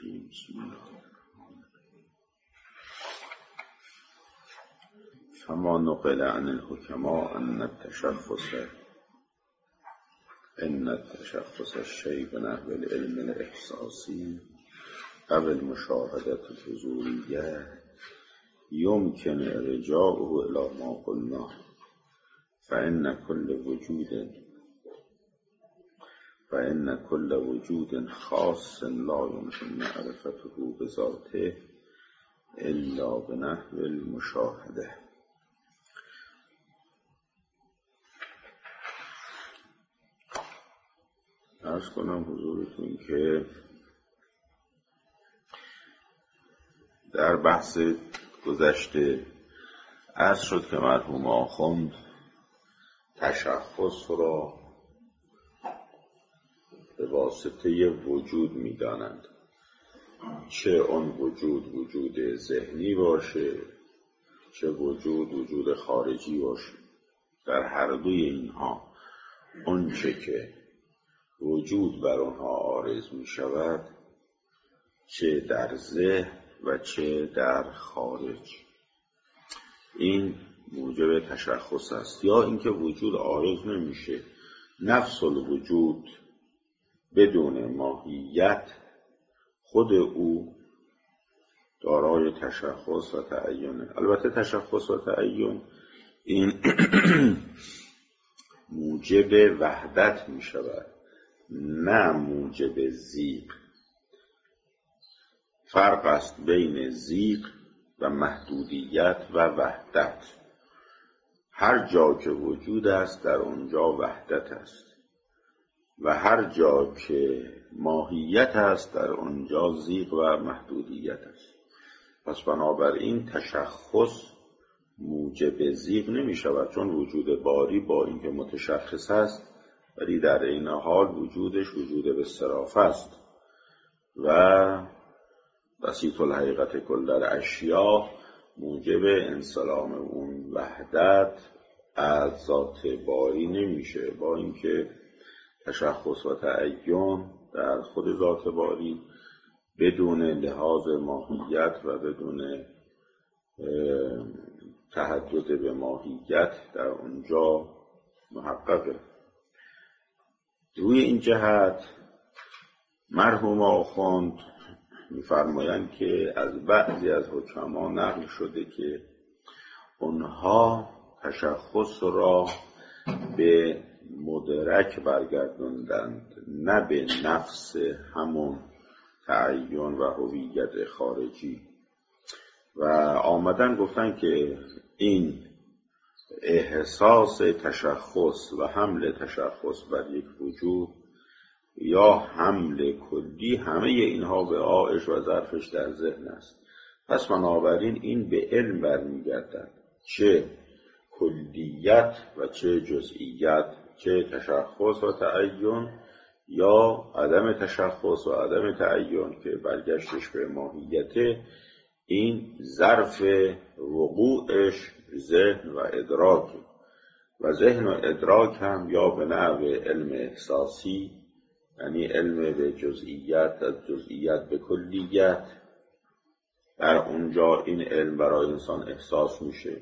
الرجیم. بسم الله. فما نقل عن الحکماء ان التشخص الشیء بنحو العلم الاحساسی او المشاهدة الحضوریه يمكن ارجاعه الى ما قلنا فإن كل وجود خاص لا يمكن معرفته بذاته الا بنحو المشاهده. عرض کنم حضورتون که در بحث گذشته عرض شد که مرحوم آخوند تشخص را به واسطه وجود می‌دانند، چه اون وجود ذهنی باشه، چه وجود خارجی باشه. در هر دوی اینها اون چه که وجود بر آنها عارض می شود، چه در ذهن و چه در خارج، این موجب تشخص است. یا اینکه وجود عارض نمیشه، نفس الوجود بدون ماهیت خود او دارای تشخص و تعیینه. البته تشخص و تعیین این موجب وحدت می شود، نه موجب زیغ. فرق است بین زیغ و محدودیت و وحدت. هر جا که وجود است در آنجا وحدت است و هر جا که ماهیت است در آنجا زیغ و محدودیت است. پس بنابراین تشخص موجب زیغ نمی شود، چون وجود باری با اینکه متشخص است ولی در این حال وجودش وجود به صرافه است و بسیط الحقیقت کل در اشیاء موجب انسلام اون وحدت از ذات باری نمیشه، با اینکه تشخص و تعین در خود ذات باری بدون لحاظ ماهیت و بدون تحدد به ماهیت در اونجا محققه. روی این جهت مرحوم آخوند می‌فرمایند که از بعضی از حکما نقل شده که اونها تشخص را به مدرک برگردوندند، نه به نفس همون تعین و هویت خارجی، و آمدن گفتن که این احساس تشخص و حمل تشخص بر یک وجود یا حمل کلی، همه اینها به آیش و ظرفش در ذهن است. پس بنابراین این به علم برمیگردد، چه کلیت و چه جزئیت، چه تشخص و تعین یا عدم تشخص و عدم تعین که برگشتش به ماهیته. این ظرف وقوعش ذهن و ادراک، و ذهن و ادراک هم یا به نحو علم احساسی، یعنی علم به جزئیت، از جزئیت به کلیت، در اونجا این علم برای انسان احساس میشه.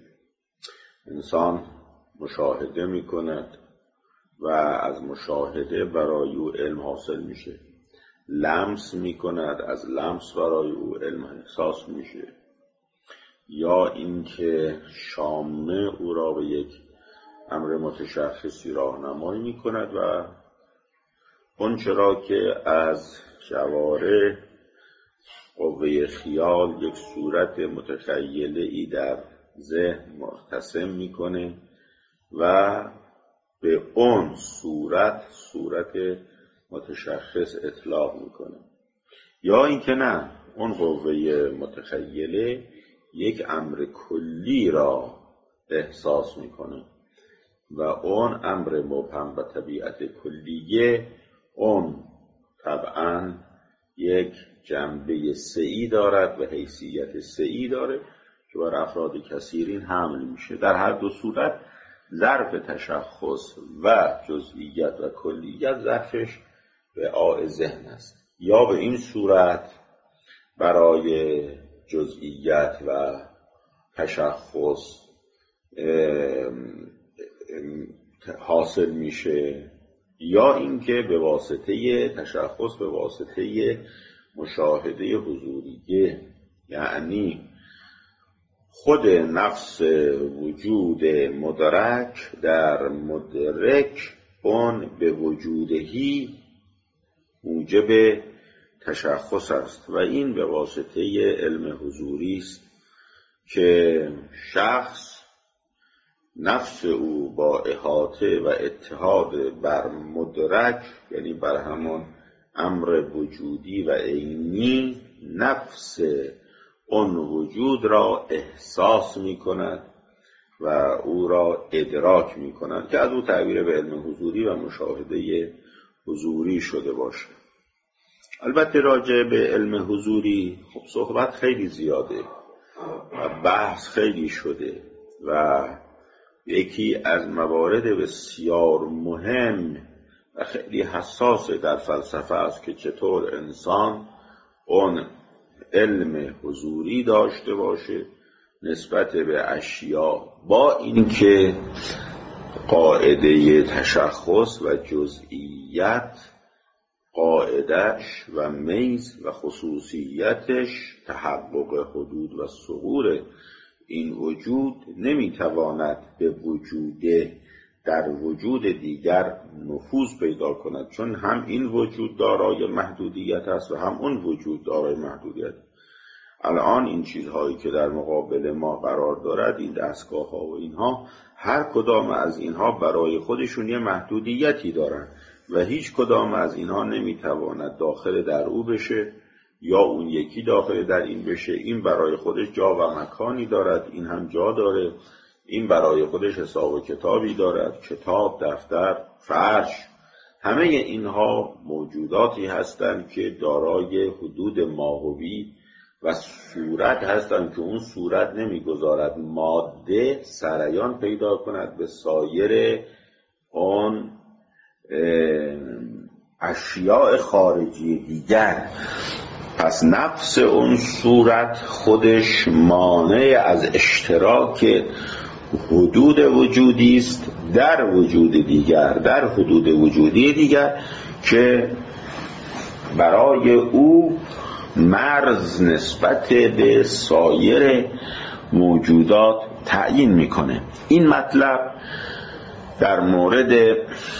انسان مشاهده میکند و از مشاهده برای او علم حاصل میشه، لمس میکند، از لمس برای او علم احساس میشه، یا اینکه شامه او را به یک امر متشخصی راهنمایی میکند و اون چرا که از جواره قوه خیال یک صورت متخیله ای در ذهن مرتسم میکنه و به اون صورت متشخص اطلاق میکنه. یا اینکه نه، اون قوه متخیله یک امر کلی را احساس میکنه و اون امر مبهم و طبیعت کلیه اون طبعا یک جنبه سعی دارد و حیثیت سعی داره که بر افراد کثیرین حمل میشه. در هر دو صورت ظرف تشخص و جزئیت و کلیت ظرفش به ذهن است. یا به این صورت برای جزئیت و تشخص حاصل میشه، یا اینکه به واسطه تشخص، به واسطه مشاهده حضوریه، یعنی خود نفس وجود مدرک در مدرک اون به وجودهی موجب تشخص است و این به واسطه علم حضوری است که شخص نفس او با احاطه و اتحاد بر مدرک، یعنی بر همان امر وجودی و عینی، نفس اون وجود را احساس می کند و او را ادراک می کند که از او تعبیر به علم حضوری و مشاهده حضوری شده باشه. البته راجع به علم حضوری خب صحبت خیلی زیاده و بحث خیلی شده و یکی از موارد بسیار مهم و خیلی حساس در فلسفه است که چطور انسان اون علم حضوری داشته باشه نسبت به اشیا، با اینکه قاعده تشخص و جزئیت قاعدش و میز و خصوصیتش تحقق حدود و ظهور این وجود نمیتواند به وجود در وجود دیگر نفوذ پیدا کند، چون هم این وجود دارای محدودیت است و هم اون وجود دارای محدودیت. الان این چیزهایی که در مقابل ما قرار دارد، این دستگاه ها و اینها، هر کدام از اینها برای خودشون یه محدودیتی دارن و هیچ کدام از اینها نمیتواند داخل در او بشه یا اون یکی داخل در این بشه. این برای خودش جا و مکانی دارد، این هم جا داره، این برای خودش حساب و کتابی دارد، کتاب، دفتر، فرش، همه اینها موجوداتی هستند که دارای حدود ماهوی و صورت هستند که اون صورت نمیگذارد ماده سریان پیدا کند به سایر آن اشیاء خارجی دیگر. پس نفس اون صورت خودش مانع از اشتراک حدود وجودی است در وجود دیگر، در حدود وجودی دیگر که برای او مرز نسبت به سایر موجودات تعیین میکنه. این مطلب در مورد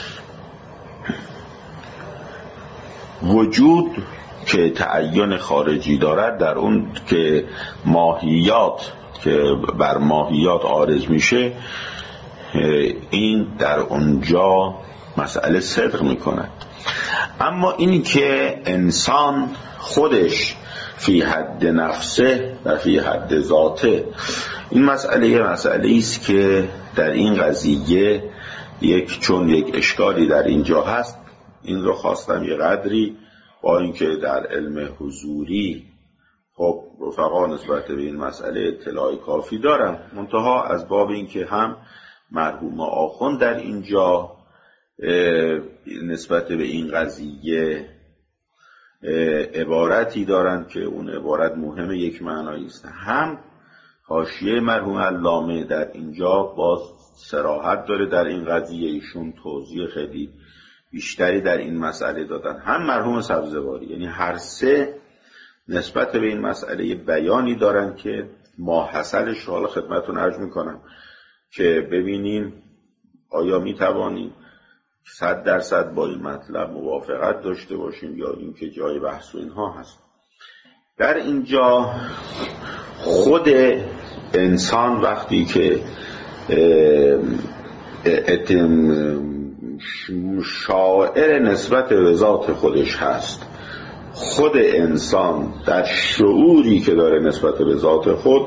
وجود که تعین خارجی دارد، در اون که ماهیات که بر ماهیات عارض میشه، این در اونجا مسئله صدق میکند. اما این که انسان خودش فی حد نفسه و فی حد ذاته، این مسئله است که در این قضیه چون یک اشکالی در اینجا هست، این رو خواستم یه قدری با اینکه در علم حضوری خب رفقا نسبت به این مسئله اطلاع کافی دارم، منتها از باب اینکه هم مرحوم آخوند در اینجا نسبت به این قضیه عبارتی دارند که اون عبارت مهم یک معنایی است، هم حاشیه مرحوم علامه در اینجا باز صراحت داره در این قضیه، ایشون توضیح خیلی بیشتری در این مسئله دادن، هم مرحوم سبزواری، یعنی هر سه نسبت به این مسئله بیانی دارن که ماحصلش حالا خدمتتون عرض میکنم که ببینیم آیا میتوانیم 100% با این مطلب موافقت داشته باشیم یا اینکه جای بحث و اینها هست. در اینجا خود انسان وقتی که شاعر نسبت به ذات خودش هست، خود انسان در شعوری که داره نسبت به ذات خود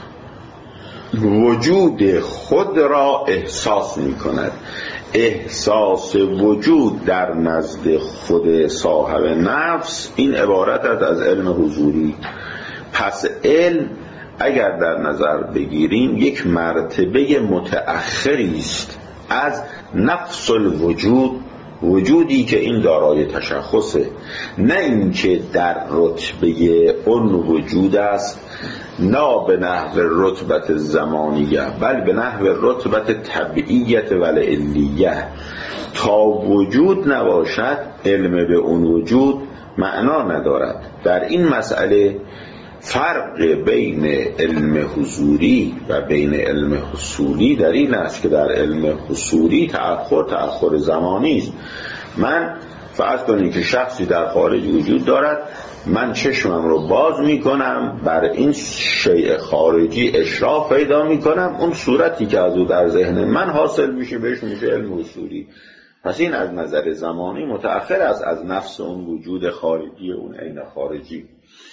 وجود خود را احساس می کند. احساس وجود در نزد خود صاحب نفس این عبارت است از علم حضوری. پس علم اگر در نظر بگیریم یک مرتبه متأخری است از نفس الوجود وجودی که این دارای تشخصه، نه اینکه در رتبه اون وجود است، نه به نحو رتبت زمانیه بل به نحو رتبت طبیعیت و علیه. تا وجود نباشد علم به اون وجود معنا ندارد. در این مسئله فرق بین علم حضوری و بین علم حصولی در این است که در علم حصولی تأخر زمانی است. من فرض کنید که شخصی در خارج وجود دارد، من چشمم رو باز میکنم، بر این شیء خارجی اشراف پیدا میکنم، اون صورتی که از او در ذهن من حاصل میشه بهش میشه علم حصولی. پس این از نظر زمانی متأخر است از نفس اون وجود خارجی، اون عین خارجی.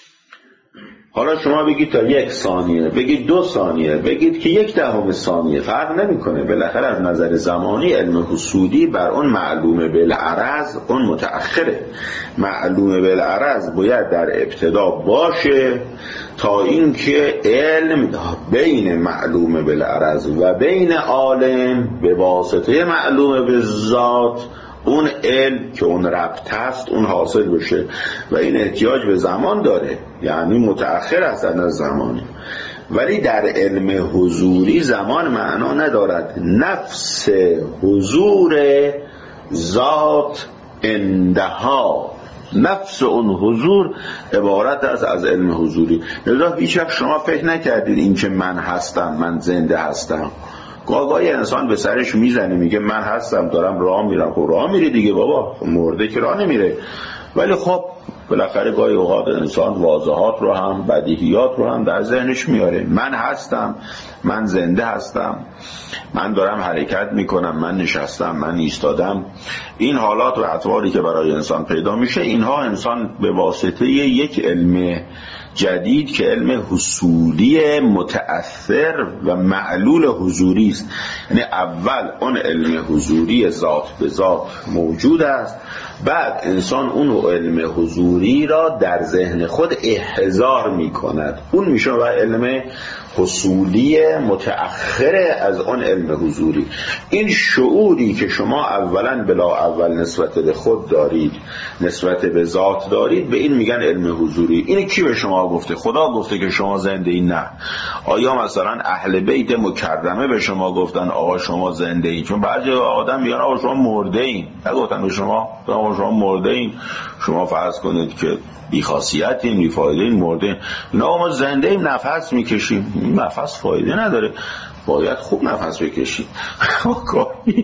حالا شما بگید تا 1 ثانیه، بگید 2 ثانیه، بگید که 1/10 ثانیه، فرق نمیکنه. بالاخره از نظر زمانی علم حصولی بر اون معلوم بالعرض اون متأخره. معلوم بالعرض باید در ابتدا باشه تا اینکه علم بین معلوم بالعرض و بین عالم به واسطه معلوم بالذات اون علم که اون ربط هست اون حاصل بشه و این احتیاج به زمان داره، یعنی متأخر است از زمانی. ولی در علم حضوری زمان معنا ندارد. نفس حضور ذات اندها، نفس اون حضور عبارت است از علم حضوری. لذا هیچ شما فکر نکردید این که من هستم، من زنده هستم. گاهی انسان به سرش میزنه میگه من هستم دارم راه میرم. خب راه میری دیگه بابا، مرده که راه نمیره. ولی خب بالاخره گاهی اوقات انسان واضحات رو هم بدیهیات رو هم در ذهنش میاره. من هستم، من زنده هستم، من دارم حرکت میکنم، من نشستم، من ایستادم. این حالات و اطواری که برای انسان پیدا میشه، اینها انسان به واسطه یک علم جدید که علم حصولی متأثر و معلول حضوری است، یعنی اول اون علم حضوری ذات به ذات موجود است، بعد انسان اون علم حضوری را در ذهن خود احضار می کند. اون میشه و علم حصولی متأخر از اون علم حضوری. این شعوری که شما اولا بلا اول نسبت به خود دارید، نسبت به ذات دارید، به این میگن علم حضوری. این کی به شما گفته؟ خدا گفته که شما زنده این؟ نه. آیا مثلا اهل بیت مکرمه به شما گفتن آقا شما زنده این؟ چون بعضی آدم میگن آقا شما مرده این. نگفتن به شما آقا شما مرده این، شما فرض کنید که بی خاصیتیم، بی فایده، مرده. نه ما زنده ایم، نفس میکشیم. نفس فایده نداره، باید خوب نفس بکشید. گاهی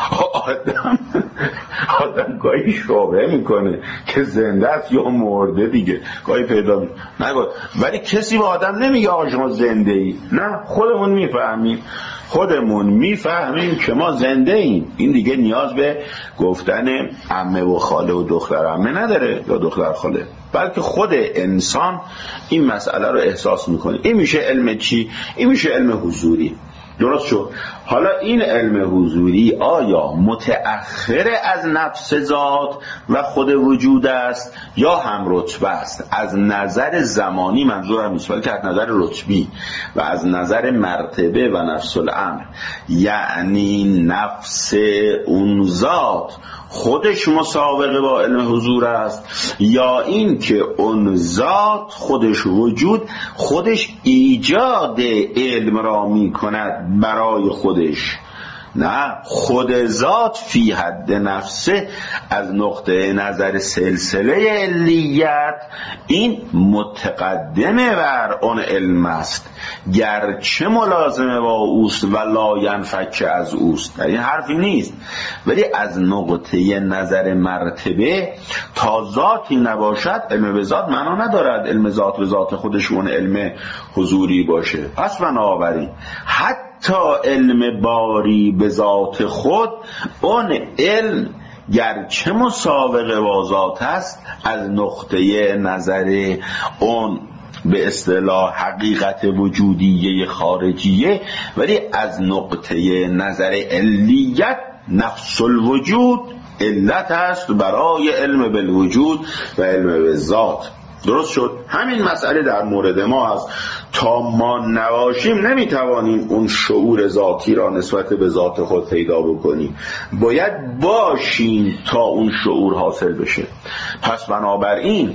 آدم گاهی شبهه میکنه که زنده است یا مرده دیگه، گاهی پیدا نگه. ولی کسی به آدم نمیگه آقا شما زنده ای. نه، خودمون میفهمیم که ما زنده ایم. این دیگه نیاز به گفتن عمه و خاله و دختر عمه نداره یا دختر خاله، بلکه خود انسان این مسئله رو احساس میکنه. این میشه علم چی؟ این میشه علم حضوری. درست شد؟ حالا این علم حضوری آیا متأخر از نفس ذات و خود وجود است یا هم رتبه است؟ از نظر زمانی منظورم نیست، بلکه از نظر رتبی و از نظر مرتبه و نفس الامر، یعنی نفس اون ذات خودش مسابقه با علم حضور است، یا این که اون ذات خودش وجود خودش ایجاد علم را می کند برای خودش. نه، خود ذات فی حد نفسه از نقطه نظر سلسله علیت این متقدمه بر اون علم است، گرچه ملازمه با اوست و لا ینفک از اوست، این حرفی نیست. ولی از نقطه نظر مرتبه تا ذاتی نباشد علم به ذات معنا ندارد علم ذات به ذات خودش اون علم حضوری باشه. پس بنابراین حتی علم باری به ذات خود اون علم گرچه مسابقه با ذات است از نقطه نظر اون به اصطلاح حقیقت وجودیه خارجیه، ولی از نقطه نظر علیت نفس الوجود علت است برای علم بالوجود و علم بالذات. درست شد؟ همین مسئله در مورد ما هست. تا ما نباشیم نمیتوانیم اون شعور ذاتی را نسبت به ذات خود پیدا بکنیم، باید باشیم تا اون شعور حاصل بشه. پس بنابراین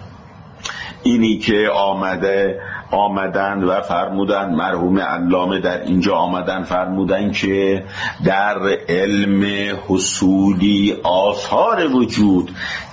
اینی که آمدن و فرمودن، مرحوم علامه در اینجا آمدن فرمودن که در علم حصولی آثار وجود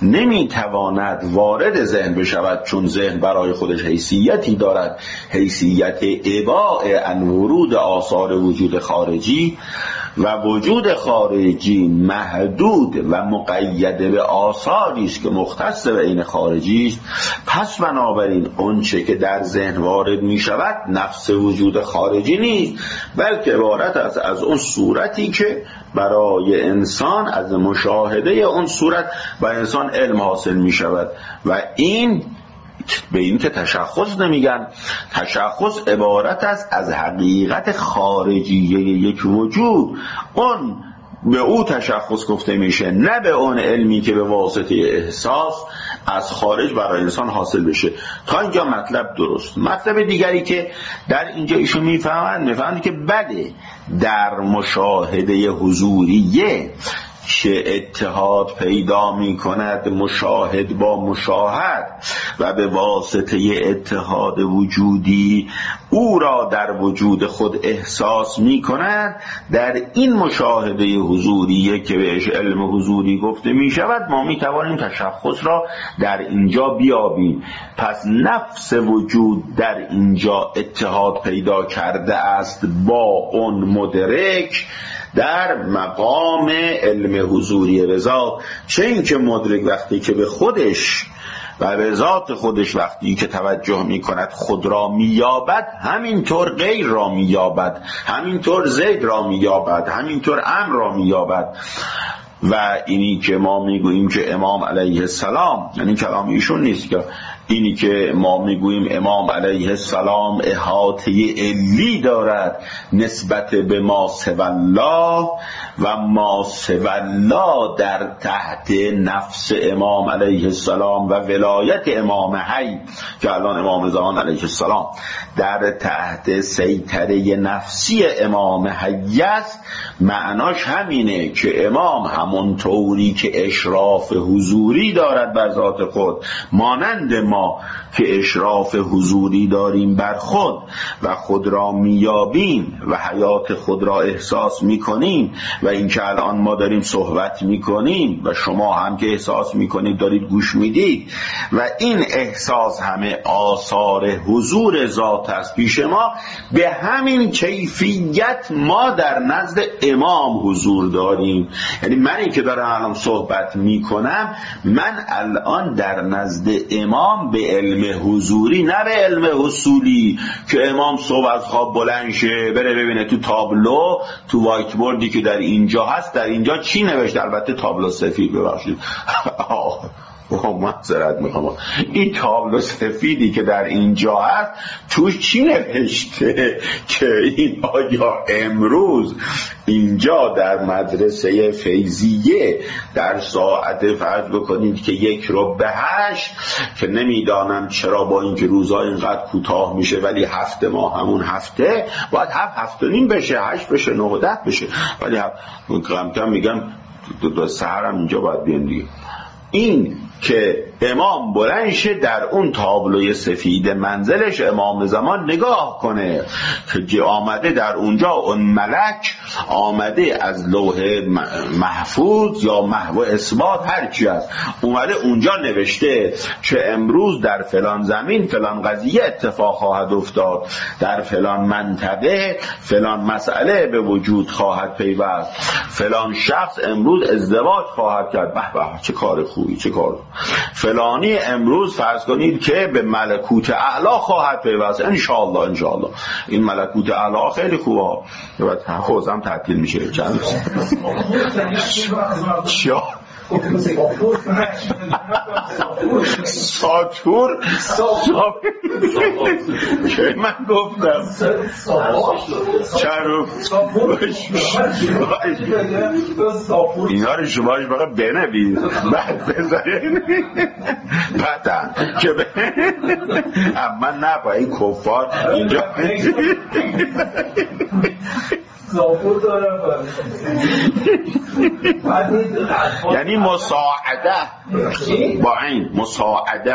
نمیتواند وارد ذهن بشود، چون ذهن برای خودش حیثیتی دارد، حیثیت اباء عن ورود آثار وجود خارجی، و وجود خارجی محدود و مقید به آثاری است که مختص به عین خارجی است. پس بنابراین اونچه که در ذهن وارد می شود نفس وجود خارجی نیست، بلکه عبارت است از اون صورتی که برای انسان از مشاهده اون صورت و انسان علم حاصل می شود. و این به این که تشخص نمیگن. تشخص عبارت است از حقیقت خارجی یک وجود، اون به او تشخص گفته میشه، نه به اون علمی که به واسطه احساس از خارج برای انسان حاصل بشه. تا اینجا مطلب درست. مطلب دیگری که در اینجا ایشون میفهمند که بله، در مشاهده حضوریه که اتحاد پیدا می کند مشاهد با مشاهد و به واسطه اتحاد وجودی او را در وجود خود احساس می کند، در این مشاهده حضوریه که بهش علم حضوری گفته می شود ما می توانیم تشخص را در اینجا بیابیم. پس نفس وجود در اینجا اتحاد پیدا کرده است با اون مدرک در مقام علم حضوری رضا. چه این که مدرک وقتی که به خودش و به ذات خودش وقتی که توجه می کند خود را می یابد، همینطور غیر را می یابد، همینطور زید را می یابد، همینطور امر را می یابد. و اینی که ما میگوییم که امام علیه السلام، یعنی کلام ایشون نیست، که اینی که ما میگوییم امام علیه السلام احاطه علی دارد نسبت به ما سوی الله و ما سوی الله در تحت نفس امام علیه السلام و ولایت امام حی که الان امام زمان علیه السلام در تحت سیطره نفسی امام حی است. معناش همینه که امام همون طوری که اشراف حضوری دارد بر ذات خود، مانند ما که اشراف حضوری داریم بر خود و خود را میابیم و حیات خود را احساس میکنیم و این که الان ما داریم صحبت میکنیم و شما هم که احساس میکنید دارید گوش میدید و این احساس همه آثار حضور ذات است پیش ما. به همین کیفیت ما در نزد امام حضور داریم. یعنی منی که دارم الان صحبت میکنم، من الان در نزد امام به علم حضوری، نه به علم حصولی که امام صبح از خواب بلند شه بره ببینه تو تابلو، تو وایت بوردی که در اینجا هست، در اینجا چی نوشته. البته تابلو سفید، ببخشید معذرت میخوام، این تابلو سفیدی که در اینجا هست توش چی نوشته که این آیا امروز اینجا در مدرسه فیضیه در ساعت فرض بکنید که 7:01 که نمیدانم چرا با اینکه روزها اینقدر کوتاه میشه ولی هفته ما همون هفته باید 7:07:30 بشه، 8 بشه، 9 و 10 بشه، ولی کم میگم سحرم اینجا باید بیان دیگه. این که امام بلند شه در اون تابلوی سفید منزلش امام زمان نگاه کنه که آمده در اونجا اون ملک آمده از لوح محفوظ یا محو اثبات هرچی هست اومده اونجا نوشته که امروز در فلان زمین فلان قضیه اتفاق خواهد افتاد، در فلان منطقه فلان مسئله به وجود خواهد پیوست، فلان شخص امروز ازدواج خواهد کرد. به به چه کار خوبی، چه کار. فلانی امروز فرض کنید که به ملکوت اعلی خواهد پیوست، انشاءالله. انشاءالله این ملکوت اعلی خیلی خوبه. بعد حوزم تعطیل میشه چند ساتور که من گفتم اینا رو شماش بقید بنوید بعد بذارین بعد که اما نه با این کفار اینجا زاپور دارم یعنی مساعده با این مساعده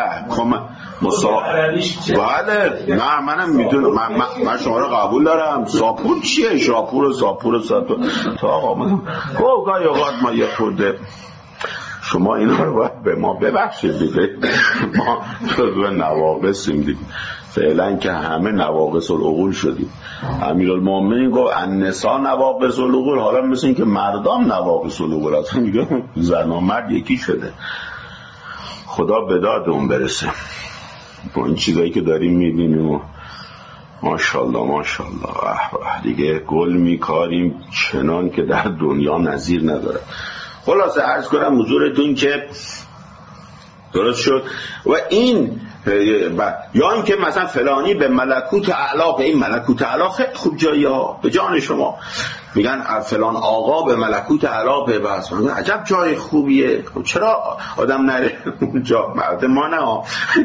بله نه منم میدونم من شما رو قبول دارم. زاپور چیه؟ زاپور تا آقا من گاهی اوقات ما یه خورده شما اینا رو باید به ما ببخشید دیگه ما جزو نواقصیم دیگه فعلا که همه نواقص العقول شدیم. امیرالمومنین گفت النساء نواقص العقول، حالا مثل این که مردم نواقص العقول هستن میگه زن و مرد یکی شده. خدا به داد اون برسه با این چیزایی که داریم میبینیم و ماشاءالله دیگه گل میکاریم چنان که در دنیا نظیر نداره. خلاصه عرض کنم حضورتون که درست شد. و این یا این که مثلا فلانی به ملکوت اعلی، به این ملکوت اعلی خیلی خوب جایی ها به جان شما میگن فلان آقا به ملکوت اعلی پیوست، عجب جای خوبیه، چرا آدم نره اونجا؟ ما نه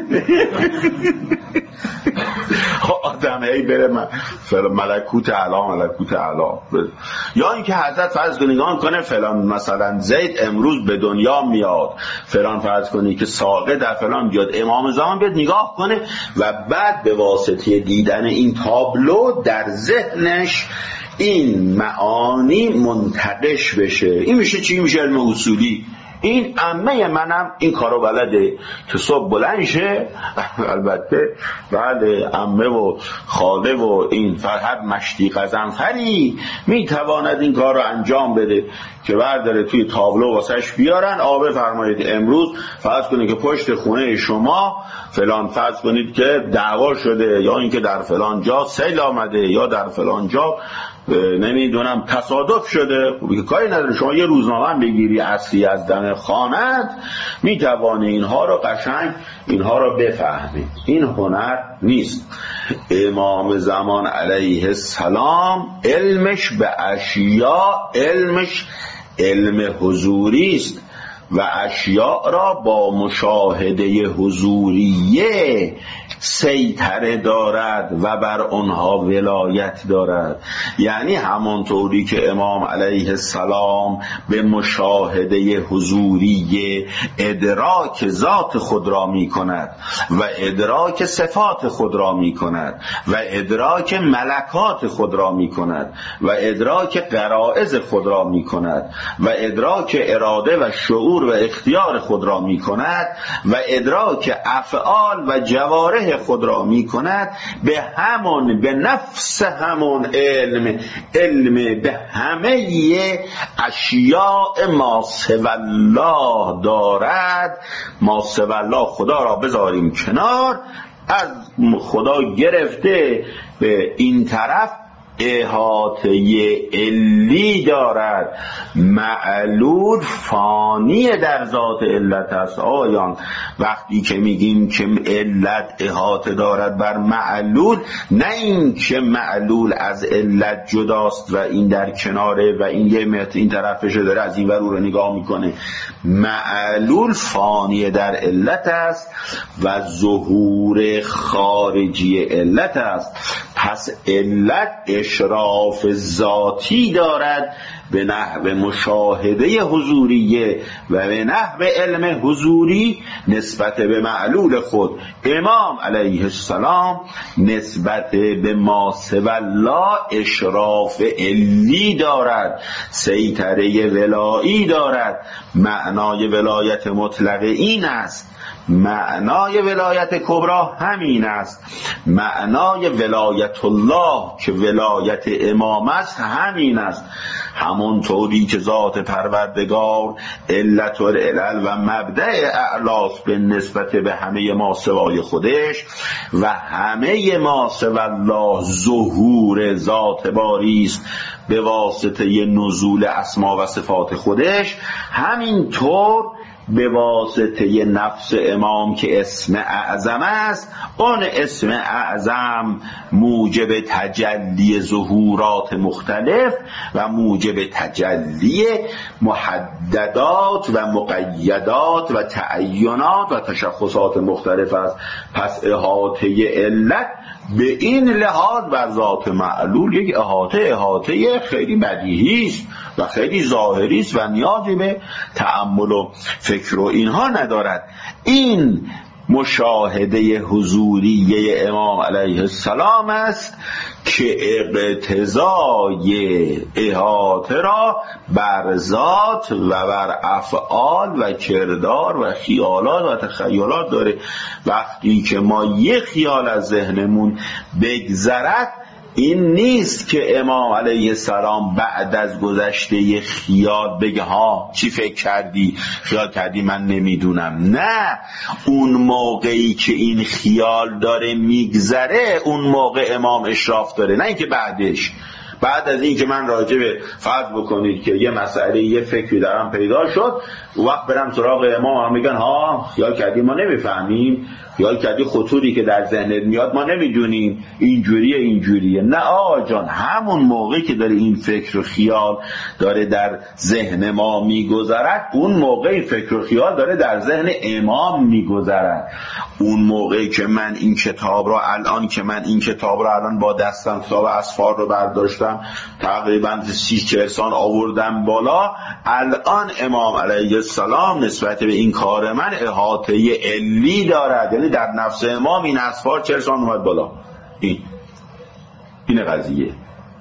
آدم ای بره ملکوت اعلی. یا اینکه حضرت فرض کنید کنه فلان مثلا زید امروز به دنیا میاد، فلان فرض کنید که ساقه در فلان بیاد، امام زمان بیاد نگاه کنه و بعد به واسطه دیدن این تابلو در ذهنش این معانی منتقش بشه. این میشه چی؟ میشه علم اصولی. این عمه منم این کارو بلده که صبح بلند شه، البته بله عمه و خاله و این هر مشتی قزنفری میتواند این کار رو انجام بده که برداره توی تابلو واسش بیارن آبه فرمایید امروز فرض کنید که پشت خونه شما فلان فرض کنید که دعوا شده، یا اینکه در فلان جا سیل آمده، یا در فلان جا نمیدونم تصادف شده. که کاری نداره، شما یه روزنامه بگیری اصلی از دم خانت میتوانی اینها رو قشنگ اینها رو بفهمید. این هنر نیست. امام زمان علیه السلام علمش به اشیاء علمش علم حضوری است و اشیاء را با مشاهده حضوریه سیطره دارد و بر آنها ولایت دارد. یعنی همانطوری که امام علیه السلام به مشاهده حضوریه ادراک ذات خود را می کند و ادراک صفات خود را می کند و ادراک ملکات خود را می کند و ادراک غرائز خود را می کند و ادراک اراده و شعور و اختیار خود را می کند و ادراک افعال و جوارح خود را می کند، به نفس همون علم به همه اشیاء ما سوی الله دارد. ما سوی الله خدا را بذاریم کنار، از خدا گرفته به این طرف احاطه علی دارد. معلول فانی در ذات علت است. آیان وقتی که میگیم که علت احاطه دارد بر معلول، نه این که معلول از علت جداست و این در کناره و این یه متر این طرفش داره از این ور رو نگاه میکنه. معلول فانی در علت است و ظهور خارجی علت است. پس علت اشراف ذاتی دارد به نحو مشاهده حضوریه و به نحو علم حضوری نسبت به معلول خود. امام علیه السلام نسبت به ما سوی الله اشراف علی دارد، سیطره ولایی دارد. معنای ولایت مطلقه این است معنای ولایت کبرا همین است. معنای ولایت الله که ولایت امام است همین است. همونطوری که ذات پروردگار علت العلل و مبدأ اعلاس به نسبت به همه ما سوای خودش و همه ما سوای الله ظهور ذات باری است به واسطه نزول اسما و صفات خودش، همینطور به واسطه نفس امام که اسم اعظم است، اون اسم اعظم موجب تجلی ظهورات مختلف و موجب تجلی محددات و مقیدات و تعینات و تشخصات مختلف است. پس احاطه علت به این لحاظ بر ذات معلول یک احاطه خیلی بدیهی است و خیلی ظاهری است و نیازی به تأمل و فکر و اینها ندارد. این مشاهده حضوریه امام علیه السلام است که اقتضای احاطه را بر ذات و بر افعال و کردار و خیالات و تخیلات داره. وقتی که ما یک خیال از ذهنمون بگذرد، این نیست که امام علیه السلام بعد از گذشته یه خیال بگه ها چی فکر کردی، خیال کردی من نمیدونم. نه، اون موقعی که این خیال داره میگذره اون موقع امام اشراف داره، نه اینکه بعدش. بعد از این که من راجع به فرض بکنید که یه مسئله یه فکری درم پیدا شد، وقت برم سراغ امام هم میگن ها خیال کردی ما نمیفهمیم، خیال کردی خطوری که در ذهنت میاد ما نمیدونیم، اینجوریه. نه آقا جان، همون موقعی که داره این فکر و خیال داره در ذهن ما میگذرد، اون موقعی فکر و خیال داره در ذهن امام میگذرد. اون موقعی که من این کتاب رو الان با دستم کتاب اسفار رو برداشتم تقریبا 30-40 سال آوردم بالا، الان امام علیه السلام نسبت به این کار من احاطه علی دارد، یعنی در نفس امام این اسفار 40 سال اومد بالا. این قضیه.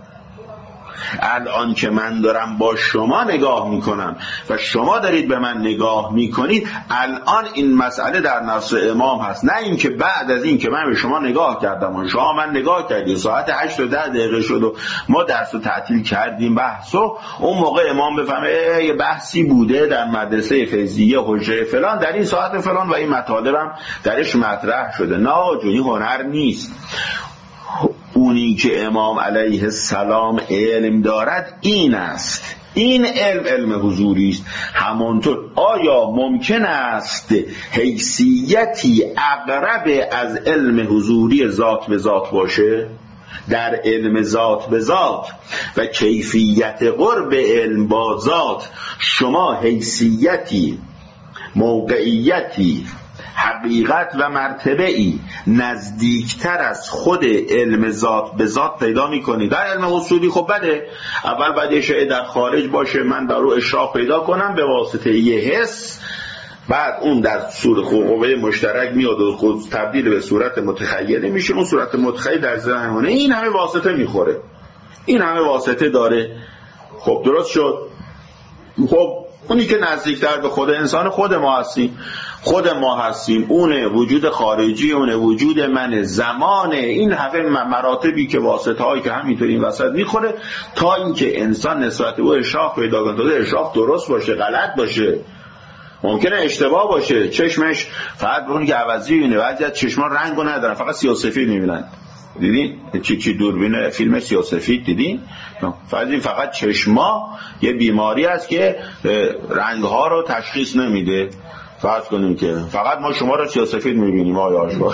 الان که من دارم با شما نگاه میکنم و شما دارید به من نگاه میکنید، الان این مسئله در نفس امام هست، نه اینکه بعد از این که من به شما نگاه کردم و شما من نگاه کردیم ساعت 8 و 10 دقیقه شد و ما درس رو تعطیل کردیم بحثو، اون موقع امام بفهمه یه بحثی بوده در مدرسه فیضیه حجره فلان در این ساعت فلان و این مطالبم درش مطرح شده. نه جونی هنر نیست. اونی که امام علیه السلام علم دارد این است، این علم حضوری است. همانطور آیا ممکن است حیثیتی اقرب از علم حضوری ذات به ذات باشه؟ در علم ذات به ذات و کیفیت قرب علم با ذات شما حیثیتی، موقعیتی، حقیقت و مرتبه‌ای نزدیکتر از خود علم ذات به ذات پیدا می‌کنی. در علم اصولی خب بده، اول باید یه شیء در خارج باشه، من در رو اشراف پیدا کنم به واسطه یه حس، بعد اون در صورت قوه مشترک میاد و خود تبدیل به صورت متخیله میشه، اون صورت متخیل در ذهنمونه این همه واسطه میخوره، این همه واسطه داره. خب درست شد. خب اونی که نزدیکتر به خود انسان خود ما هستیم، اونه وجود خارجی، اونه وجود من، زمانه، این همه مراتبی که واسطه هایی که همینطوری این وسط میخوره تا اینکه انسان نسبت به اشراف پیدا کنه. تا اشراف درست باشه، غلط باشه، ممکنه اشتباه باشه، چشمش فقط بخونی که عوضی بینه، بعضی از چشما رنگو ندارن فقط سیاه‌سفید میبینن. دیدین چی دوربین فیلم سیاه‌سفید دیدین؟ فقط چشما یه بیماری است که رنگ‌ها رو تشخیص نمیده. فرض کنیم که فقط ما شما رو سیاه‌سفید می‌بینیم، آیا آشکار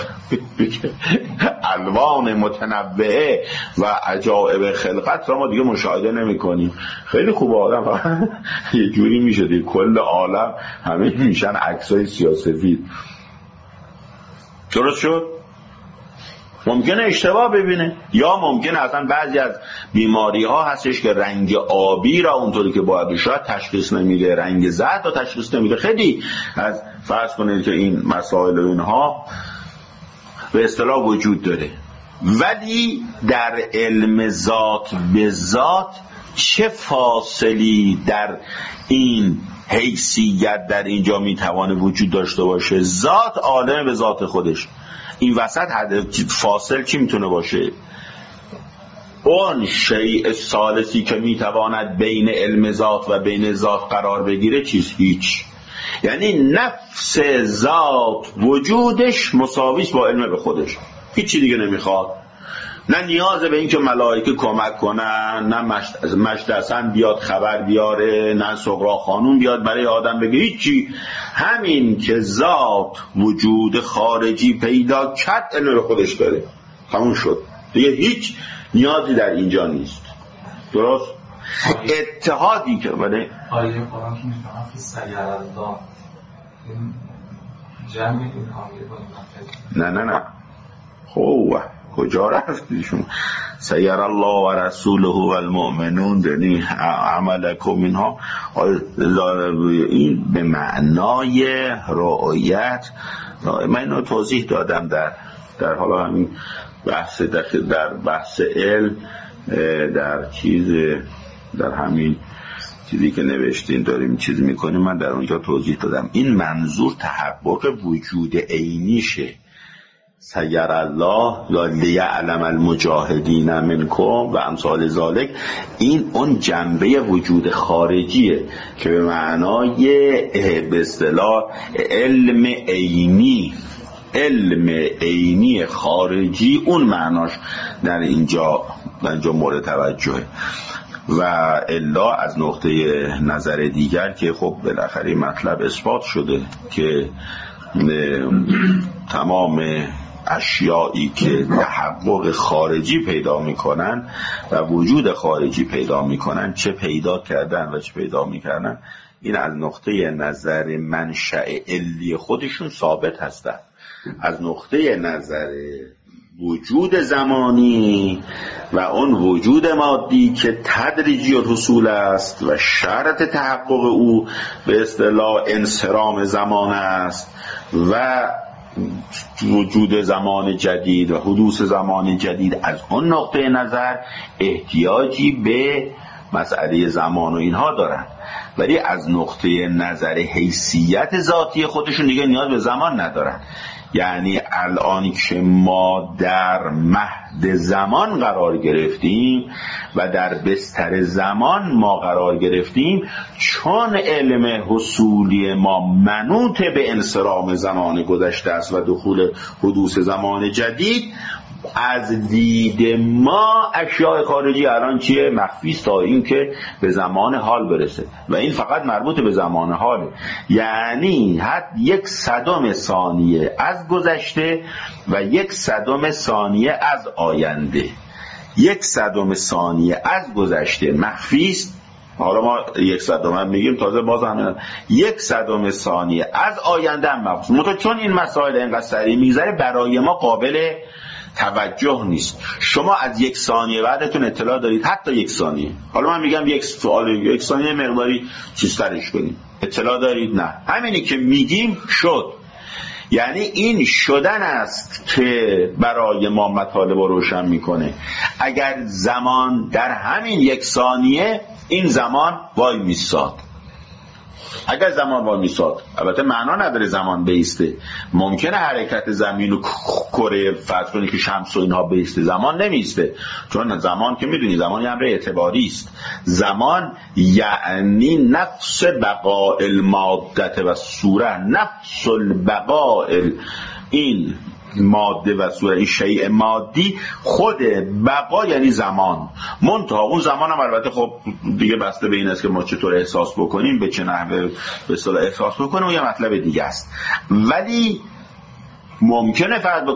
الوان متنوعه و عجایب خلقت را ما دیگه مشاهده نمی‌کنیم. خیلی خوبه آدم فقط یه جوری میشه دیگه، کل عالم همه میشن عکسای سیاه‌سفید. درست شد؟ ممکنه اشتباه ببینه، یا ممکنه اصلا بعضی از بیماری ها هستش که رنگ آبی را اونطوری که باید شاید تشخیص نمیده، رنگ زرد را تشخیص نمیده. خیلی از فرض کنید که این مسائل و اینها به اصطلاح وجود داره. ولی در علم ذات به ذات چه فاصلی در این حیثیت در اینجا میتوانه وجود داشته باشه؟ ذات عالم به ذات خودش. این وسط فاصل چی میتونه باشه؟ اون شیء ثالثی که میتواند بین علم ذات و بین ذات قرار بگیره چیز؟ هیچ. یعنی نفس ذات وجودش مساویش با علم به خودش، هیچی دیگه نمیخواد. نه نیاز به این که ملائکه کمک کنن، نه مشت حسن بیاد خبر بیاره، نه سغرا خانوم بیاد برای آدم بگه، هیچی. همین که ذات وجود خارجی پیدا کرد علم به خودش داره، تموم شد دیگه، هیچ نیازی در اینجا نیست. درست؟ اتحادی که بله آیه قرآن که میفهمم که سیر الله جمعی این آیه نه خوبه کجا رفتیشون؟ سیر الله و رسوله و المؤمنون یعنی عملکم اینها، این به معنای رعایت. من اینو توضیح دادم در حالا همین بحث در بحث علم، در همین چیزی که نوشتین داریم چیز میکنیم، من در اونجا توضیح دادم. این منظور تحقق وجود عینیشه. سیر الله یا لیعلم المجاهدین منکم و امثال ذالک، این اون جنبه وجود خارجیه که به معنای به اصطلاح علم عینی خارجی، اون معناش در اینجا مورد توجهه. و الا از نقطه نظر دیگر که خب بالاخره مطلب اثبات شده که تمام اشیایی که تحقق خارجی پیدا میکنن و وجود خارجی پیدا میکنن، چه پیدا کردن و چه پیدا میکنن، این از نقطه نظر منشأ علی خودشون ثابت هستن. از نقطه نظر وجود زمانی و اون وجود مادی که تدریجی الحصول است و شرط تحقق او به اصطلاح انصرام زمان است و وجود زمان جدید و حدوث زمان جدید، از اون نقطه نظر احتیاجی به مسئله زمان و اینها دارن. ولی از نقطه نظر حیثیت ذاتی خودشون دیگه نیاز به زمان ندارن. یعنی الان که ما در مهد زمان قرار گرفتیم و در بستر زمان ما قرار گرفتیم، چون علم حصولی ما منوط به انصرام زمان گذشته است و دخول حدوث زمان جدید، از دید ما اشیاء خارجی الان چیه؟ مخفی است تا این که به زمان حال برسه، و این فقط مربوط به زمان حاله. یعنی حد 1/100 ثانیه از گذشته و 1/100 ثانیه از آینده. 1/100 ثانیه از گذشته مخفی است، حالا ما 1/100 میگیم، تازه باز هم 1/100 ثانیه از آینده هم مخفی. چون این مسائل اینقدر سریع میگذره برای ما قابل توجه نیست. شما از 1 ثانیه بعدتون اطلاع دارید، حتی 1 ثانیه، حالا من میگم 1 ثانیه مقداری چیزترش کنیم، اطلاع دارید؟ نه. همینی که میگیم شد. یعنی این شدن است که برای ما مطالب رو روشن میکنه. اگر زمان در همین 1 ثانیه، این زمان وای میستاد. اگر زمان وای میستاد، البته معنا نداره زمان بیسته، ممکنه حرکت زمین و کره فرض کنید که شمس و اینها بیسته، زمان نمیسته. چون زمان که میدونی زمان یه امر اعتباری است. زمان یعنی نفس بقاء الماده و صوره، نفس البقاء، این ماده و صورت، این شیء مادی، خود بقا یعنی زمان. منتها اون زمان هم البته خب دیگه بسته به این است که ما چطور احساس بکنیم، به چه نحوه به اصطلاح احساس بکنیم، و یه مطلب دیگه است. ولی ممکنه فرض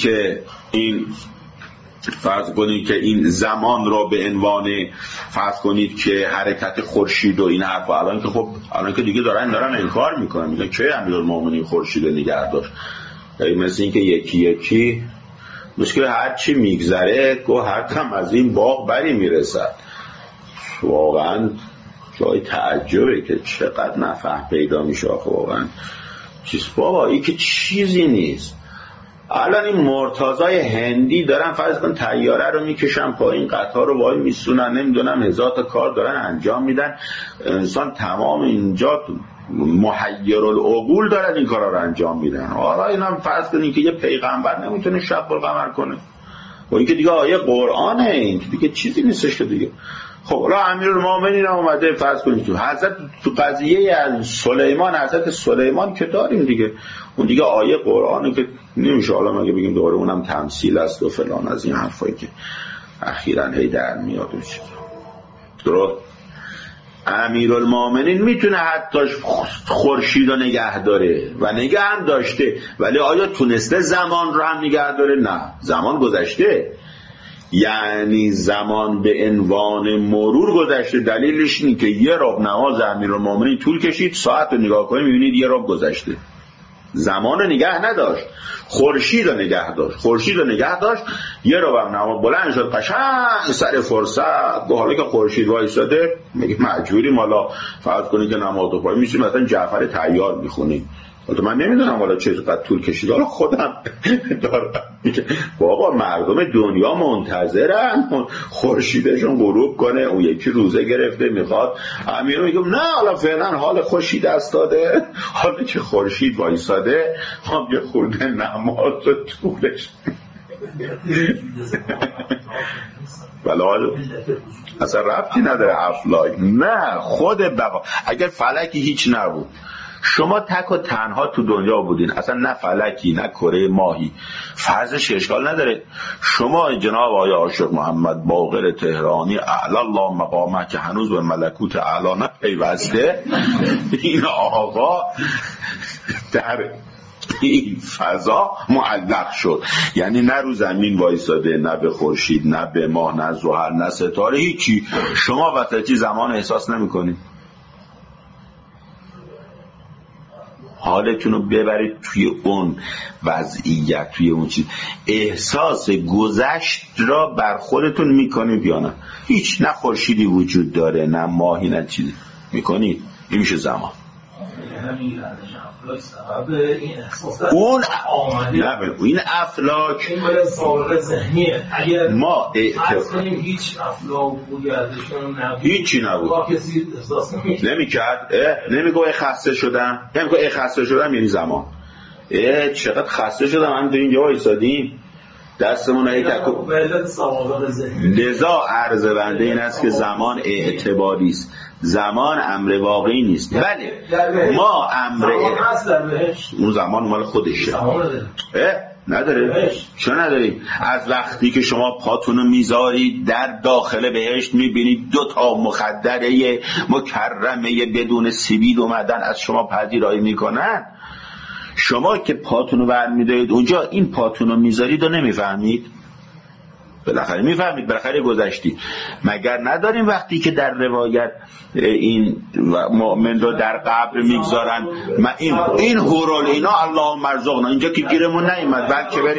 کنید که این زمان را به عنوان فرض کنید که حرکت خورشید و این حرفا، الان که دیگه دارن انکار میکنن، میگن که امیرالمومنین خورشید نگه داشت. مثل این که یکی مشکل هر چی میگذره هر کم از این باغ بری میرسد. واقعا جای تعجبه که چقدر نفهم پیدا میشه. واقعا بابا این که چیزی نیست. الان این مرتضای هندی دارن فرض کن طیاره رو میکشن پایین، قطار رو وای میسونن، نمیدونم هزار تا کار دارن انجام میدن، انسان تمام اینجا محیرالعقول دارن این کارا رو انجام میدن. حالا اینا فرض کنین که یه پیغمبر نمیتونه شب القمر کنه و این که دیگه آیه قرآنه، این که دیگه چیزی نیستش که دیگه. خب حالا امیرالمومنین هم اومده فرض کنید تو قضیه از سلیمان، حضرت سلیمان که داریم دیگه، اون دیگه آیه قرآنه که نمیشه حالا مگه بگیم دوباره اونم تمثیل است و فلان از این حرفایی که اخیراً هی در میاد. درست امیرالمومنین میتونه حتی خورشید رو نگه داره و نگه هم داشته، ولی آیا تونسته زمان رو هم نگه داره؟ نه، زمان گذشته، یعنی زمان به عنوان مرور گذشته. دلیلش اینه که یه ربع نماز امیرالمومنین طول کشید، ساعت رو نگاه کنید میبینید یه ربع گذشته. زمان رو نگه نداشت، خورشید رو نگه داشت، یه ربع نماز بلند شد قشنگ سر فرصت. حالا که خورشید وایساده میگه مجبوریم حالا فرض کنید که نماز رو پای میشیم مثلا جعفر طیار میخونیم. من نمیدونم حالا چقدر طول کشید، حالا خودم دارم میگه بابا مردم دنیا منتظرن خورشیدشون غروب کنه، اون یکی روزه گرفته میخواد. امیر میگه نه حالا فعلا حال خوشی دست داده، حالا که خورشید وایساده ما یه خورده نماز رو طولش بله اصلا ربطی نداره افلاک، نه خود بقا. اگر فلکی هیچ نبود، شما تک و تنها تو دنیا بودین، اصلا نه فلکی نه کره ماهی، فرضش اشکال نداره. شما جناب آقای عاشق محمد باقر تهرانی اعلی الله مقامه که هنوز به ملکوت اعلی نپیوسته، این آقا در این فضا معلق شد، یعنی نه رو زمین وایساده، نه به خورشید، نه به ماه، نه زحل، نه ستاره، هیچی. شما وقتی زمان احساس نمی‌کنید. حالتون رو ببرید توی اون وضعیت، توی اون چیز، احساس گذشت را بر خودتون میکنید یا نه؟ هیچ، نه خورشیدی وجود داره، نه ماهی، نه چیزی میکنید. این میشه زمان. اون این افلاک ما اعتقادیم هیچ افلاک هیچی نبود، نمیکرد. نمیگو خسته شدم، نمیگو خسته شدم یعنی زمان. چقدر خسته شدم هم تو اینجا ایستادیم دستمون هی تکو. لذا عرض بنده این است که زمان اعتباری است، زمان امر واقعی نیست. بله ما امر اون زمان مال خودشه. نداره؟ چرا نداریم؟ از وقتی که شما پاتونو میذارید در داخل بهشت میبینید 2 تا مخدره مکرمه بدون سیبیل اومدن از شما پذیرایی میکنن. شما که پاتونو برمیدارید اونجا، این پاتونو میذارید و نمیفهمید؟ بالاخره میفهمید، بالاخره گذشتی. مگر نداریم وقتی که در روایت این مؤمن رو در قبر میگذارن این هورال اینا الله مرزقنا، اینجا که گیرمون نیامد بلکه بریم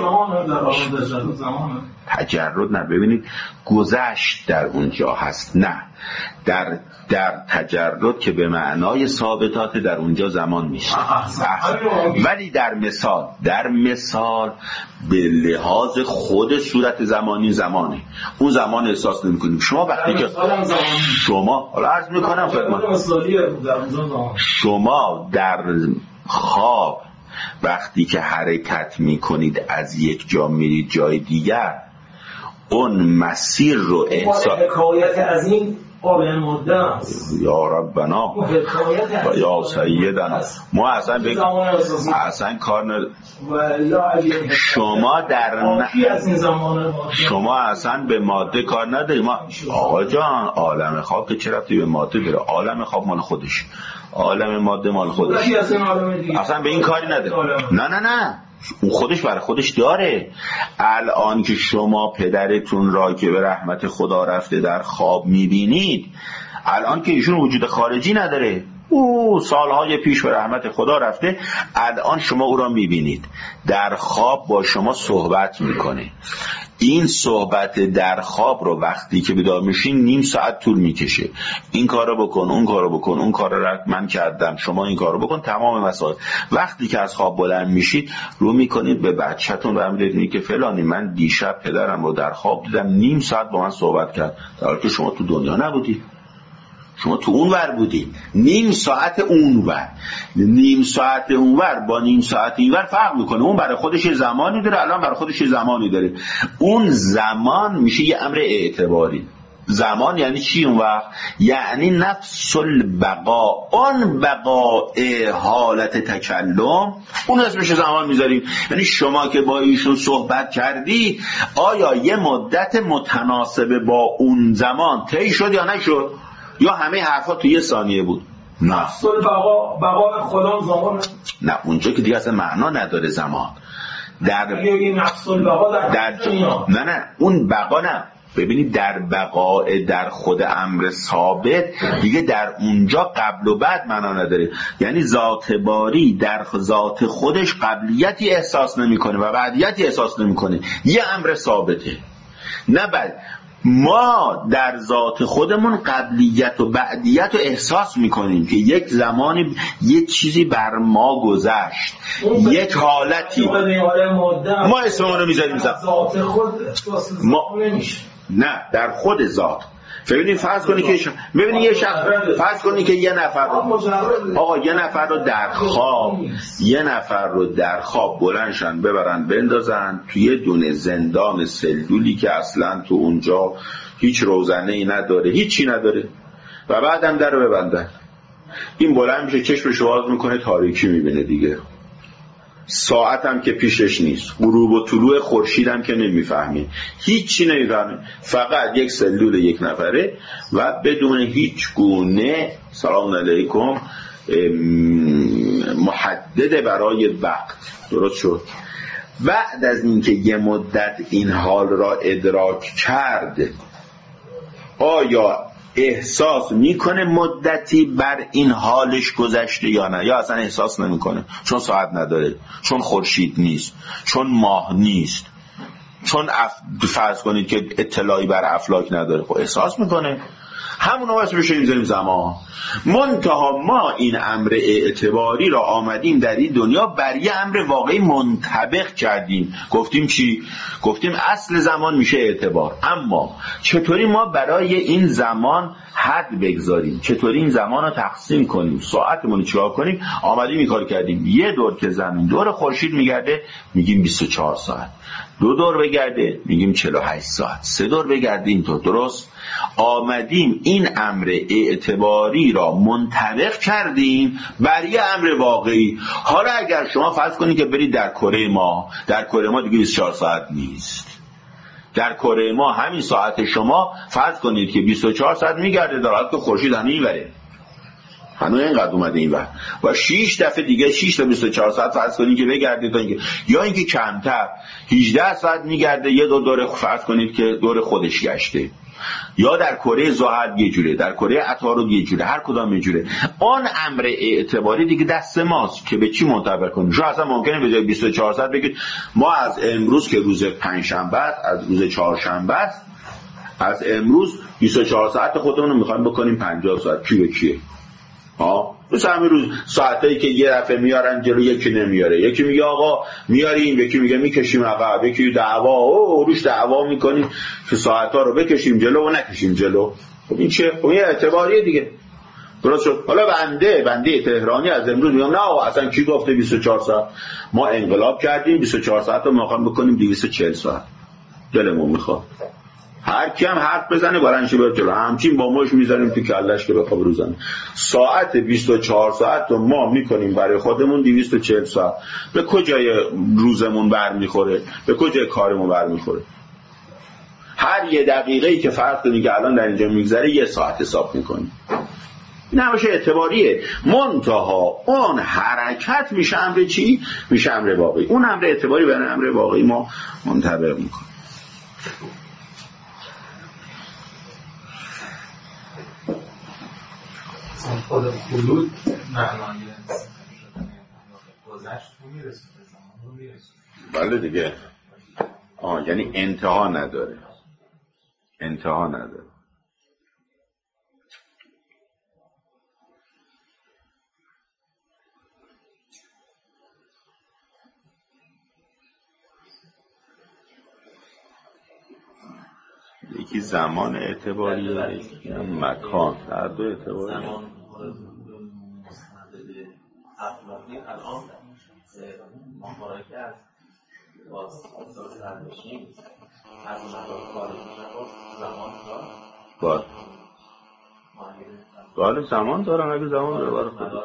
تجرد. نه ببینید گذشت در اونجا هست، نه در تجرد که به معنای ثابتات در اونجا زمان میشه. ولی در مثال به لحاظ خود صورت زمانی زمانه، اون زمان احساس نمی‌کنیم. شما وقتی که شما حالا عرض می‌کنم خدمت شما در خواب وقتی که حرکت می‌کنید از یک جا میرید جای دیگر، اون مسیر رو احساس حکایت از این قابل مده است. یا ربنا و یا سیدنا ما اصلا کار شما اصلا به ماده کار نداری. ما آقا جان عالم خواب که چه ربطی به ماده داره؟ عالم خواب مال خودش، عالم ماده مال خودش، اصلا به این کاری نداره. نه اون خودش برای خودش داره. الان که شما پدرتون را که به رحمت خدا رفته در خواب میبینید، الان که ایشون وجود خارجی نداره، او سالهای پیش به رحمت خدا رفته، الان شما او را میبینید در خواب با شما صحبت میکنه. این صحبت در خواب رو وقتی که بیدار میشین نیم ساعت طول میکشه. این کارو بکن، اون کارو بکن، اون کارو رو من کردم، شما این کارو بکن، تمام مسائل. وقتی که از خواب بلند میشید رو میکنید به بچه‌تون و میگید که فلانی من دیشب پدرم رو در خواب دیدم نیم ساعت با من صحبت کرد، در حالی که شما تو دنیا نبودید، شما تو اون ور بودی. نیم ساعت اون ور، نیم ساعت اون ور با نیم ساعت این ور فرق میکنه. اون برای خودش زمانی داره، الان برای خودش زمانی داره. اون زمان میشه یه امر اعتباری. زمان یعنی چی اون وقت؟ یعنی نفس البقا، اون بقاء حالت تکلم، اون اسمش زمان میذاریم. یعنی شما که با ایشون صحبت کردی آیا یه مدت متناسب با اون زمان طی شد یا نشد؟ یا همه حرفا تو یه ثانیه بود؟ نه. نفس بقا خدا زمان نه، اونجا که دیگه اصلا معنا نداره زمان. در نفس البقا در نه اون بقا نه. ببینید در بقاء در خود امر ثابت دیگه در اونجا قبل و بعد معنا نداره. یعنی ذات باری در ذات خودش قبلیتی احساس نمیکنه و بعدیتی احساس نمیکنه، یه امر ثابته. نه بل ما در ذات خودمون قبلیت و بعدیت رو احساس میکنیم که یک زمانی یک چیزی بر ما گذشت، یک حالتی ما اسممون رو میذاریم ذات خود نمیشه. نه در خود ذات. ببینید فرض کنید که ببینید یه شخص، فرض کنید که یه نفر رو در خواب بلندشن ببرن بندازن توی یه دونه زندان سلولی که اصلا تو اونجا هیچ روزنه‌ای نداره، هیچی نداره، و بعدم در رو ببندن. این بلند میشه، چشمش رو باز میکنه، تاریکی میبینه دیگه، ساعت هم که پیشش نیست، غروب و طلوع خورشید هم که نمیفهمی، هیچی نمیفهمی، فقط یک سلول یک نفره و بدون هیچ گونه سلام علیکم محدد برای وقت. درست شد؟ بعد از اینکه یه مدت این حال را ادراک کرد، آیا احساس میکنه مدتی بر این حالش گذشته یا نه؟ یا اصلا احساس نمیکنه، چون ساعت نداره، چون خورشید نیست، چون ماه نیست، چون فرض کنید که اطلاعی بر افلاک نداره. خب احساس میکنه. همون واسه بشه میذاریم زمان. منتها ما این امر اعتباری را آمدیم در این دنیا بر یه امر واقعی منطبق کردیم. گفتیم چی؟ گفتیم اصل زمان میشه اعتبار. اما چطوری ما برای این زمان حد بگذاریم؟ چطوری این زمان رو تقسیم کنیم؟ ساعتمون رو چیکار کنیم؟ آمدیم این کار کردیم. یه دور که زمین دور خورشید میگرده میگیم 24 ساعت. 2 دور بگرده میگیم 48 ساعت. 3 دور بگرده اینطور. درست؟ آمدیم این امر اعتباری را منطبق کردیم بر یه امر واقعی. حالا اگر شما فرض کنید که برید در کره ما دیگه 24 ساعت نیست. در کره ما همین ساعت شما فرض کنید که 24 ساعت میگرده، در حالی که خورشید هنوز اینوره، هنوز اینقدر اومده این وقت، و 6 دفعه دیگه 6 تا 24 ساعت فرض کنید که بگردید تا اینکه، یا اینکه کمتر 18 ساعت میگرده یه دور فرض کنید که دور خودش گشته، یا در کره زحل یه جوره، در کره عطارد یه جوره، هر کدام یه جوره. آن امر اعتباری دیگه دست ماست که به چی منطبق کنیم. شما اصلا ممکنه به جای 24 ساعت بگید ما از امروز که روز پنجشنبه است، از روز چهارشنبه است، از امروز 24 ساعت خودمون رو میخوایم بکنیم 50 ساعت. کی به کیه؟ مثل همین روز ساعتایی که یه دفعه میارن جلو، یکی نمیاره، یکی میگه آقا میاریم، یکی میگه میکشیم عقب، یکی دعوا روش دعوا میکنیم که ساعتا رو بکشیم جلو و نکشیم جلو. خب این چه؟ خب این اعتباریه دیگه. درست شد؟ حالا بنده تهرانی از امروز میگم نه آقا اصلا کی گفته 24 ساعت؟ ما انقلاب کردیم 24 ساعت رو میخوایم بکنیم 240 ساعت. دلمون میخواد هر کی هم حرف بزنه بلندش بره جلو، همچین با مش میذاریم تو کلش که بخواب روزانه. ساعت 24 ساعت رو ما میکنیم برای خودمون 240 ساعت. به کجای روزمون برمیخوره؟ به کجای کارمون برمیخوره؟ هر یه دقیقه‌ای که فرض کنید که الان در اینجا میگذره 1 ساعت حساب میکنیم. این همشه اعتباریه. منتها اون حرکت میشه امر چی؟ میشه امر واقعی. اون امر اعتباری برای امر واقعی ما منطبق میکنه. خود خلود معنای گذشت رو میرسونه، زمان رو میرسونه. بله دیگه. یعنی انتها نداره. انتها نداره. یکی زمان اعتباریه، یکی هم مکان. هر دو اعتباریه. زمان مستند به اخلاقی الان ماهواره که از بازسازی سرنشین از مدار خارج میشه زمان داره؟ بله زمان دارن. اگه زمان داره برای خود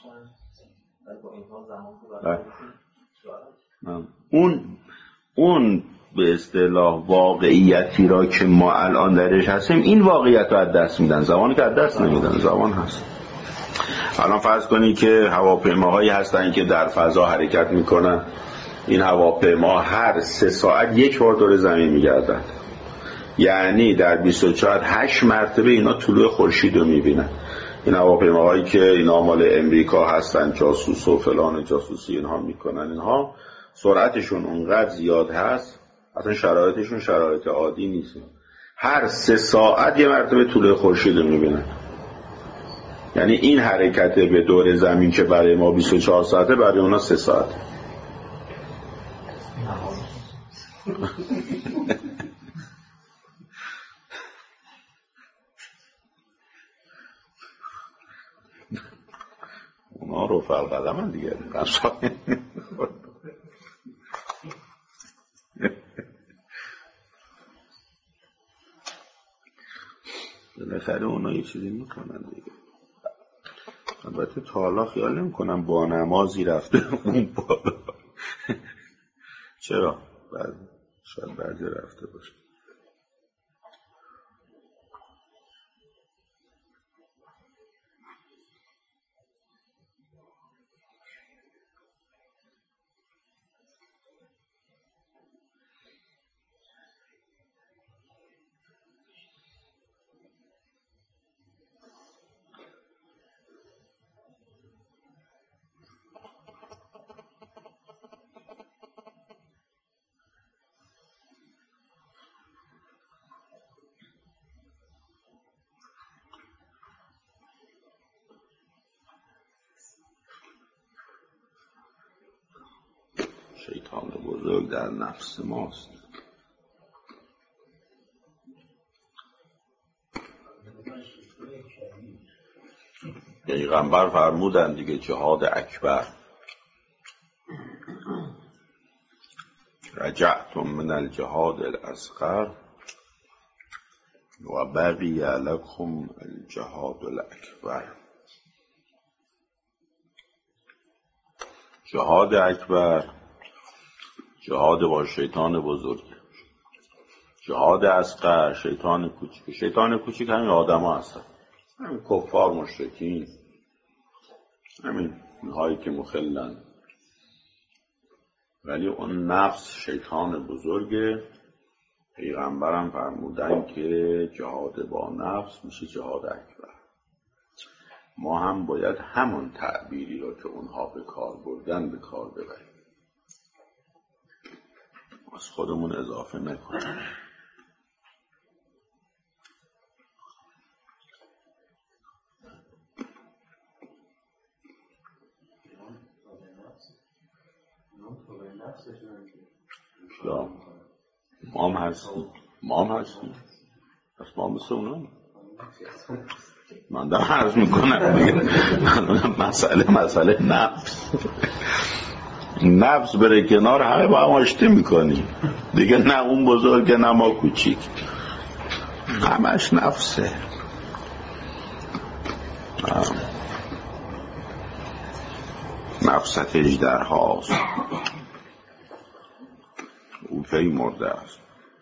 اون به اصطلاح واقعیتی را که ما الان درش هستیم، این واقعیت رو از دست میدن. زمانی که از دست نمیدن، زمان هست. الان فرض کنید که هواپیماهایی هستن که در فضا حرکت میکنن. این هواپیما هر 3 ساعت یک بار دور زمین میگردن، یعنی در 24 8 مرتبه اینا طلوع خورشید رو میبینن. این هواپیماهایی که اینا مال امریکا هستن، جاسوس و فلان جاسوسی اینها میکنن، اینها سرعتشون اونقدر زیاد هست، اصلا شرایطشون شرایط عادی نیست. هر 3 ساعت یه مرتبه طلوع خورشید رو میبینن. یعنی این حرکت به دور زمین که برای ما 24 ساعته، برای اونا 3 ساعته. اونا رو فرقدم هم دیگه بالاخره اونا یه چیزی میکنن دیگه. البته تا حالا خیال نمی‌کنم با نمازی رفته اون بالا. چرا؟ شاید بعضی رفته باشه. شیطان بزرگ در نفس ماست. پیغمبر فرمودن دیگه جهاد اکبر، رجعتم من الجهاد الاصغر و بقی لکم الجهاد الاکبر. جهاد اکبر جهاد با شیطان بزرگ، جهاد اصغر شیطان کوچیک. شیطان کوچیک همین آدم ها هستن، همین کفار مشرکین، همین هایی که مخلن. ولی اون نفس شیطان بزرگه. پیغمبرم فرمودن که جهاد با نفس میشه جهاد اکبر. ما هم باید همون تعبیری رو که اونها به کار بردن به کار ببریم، از خودمون اضافه نکنیم. ما هم هستیم پس ما هم مثل اونا. من دارم عرض میکنم دیگه. مسئله نفس بره کنار، همه با هم آشتی میکنیم دیگه. نه اون بزرگه نه ما کوچیک، همش نفسه. نفست اژدر هاست، او کی مرده است.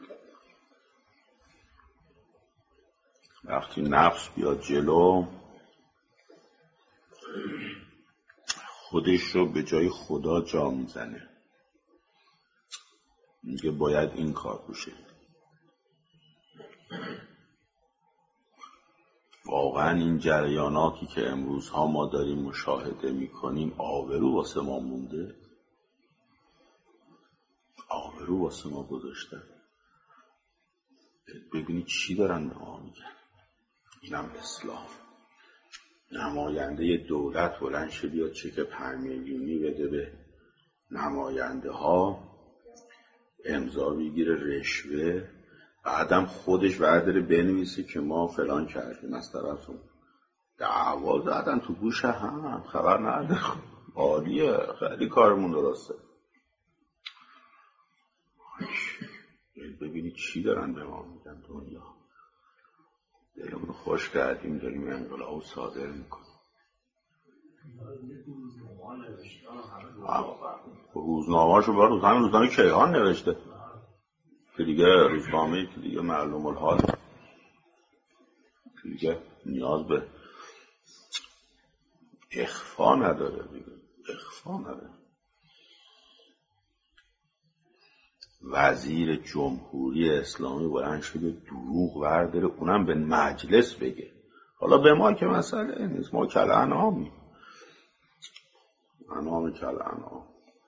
وقتی نفس بیاد جلو، خودش رو به جای خدا جا میزنه، میگه باید این کار بشه. واقعا این جریاناتی که امروزها ما داریم مشاهده میکنیم آبرو واسه ما مونده؟ آبرو واسه ما گذاشتن؟ ببینید چی دارن به ما میگن. اینم اسلام. نماینده دولت بلند شه بیاد چک 5 میلیونی بده به نماینده ها، امضا بگیره رشوه، بعدم خودش برداره بنویسه که ما فلان کردیم از طرفون. دعوا زدن تو گوش هم، خبر نداره. عالیه، خیلی کارمون درسته. ببینید چی دارن به ما میگن. دنیا دلمون خوش کردیم داریم انقلاب صادر میکنیم. روزنامه‌شو برای روزنامه کیهان نوشته که دیگه روزنامه‌ای که دیگه معلوم الحال دیگه نیاز به اخفا نداره دیگه. اخفا نداره. وزیر جمهوری اسلامی بلند شده دروغ ورداره، اونم به مجلس بگه. حالا به ما که مسئله نیست، ما کل انعامیم، انعام کل انعام.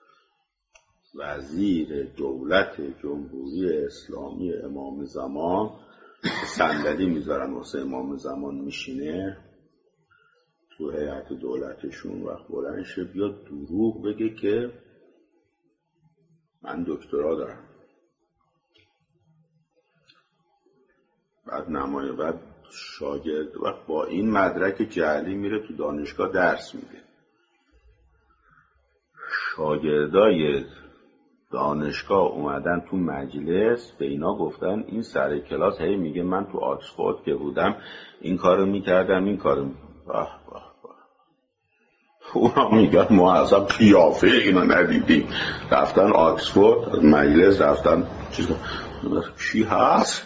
وزیر دولت جمهوری اسلامی امام زمان صندلی میذارن واسه امام زمان میشینه تو هیئت دولتشون، وقت بلند شه بیاد دروغ بگه که من دکترا دارم. بعد شاگرد وقت با این مدرک جعلی میره تو دانشگاه درس میده. شاگردای دانشگاه اومدن تو مجلس به اینا گفتن این سر کلاس هی میگه من تو آکسفورد که بودم این کارو میکردم این کارو اونا میگن ما اصلا قیافه اینا ندیدیم. رفتن آکسفورد از مجلس رفتن چی هست؟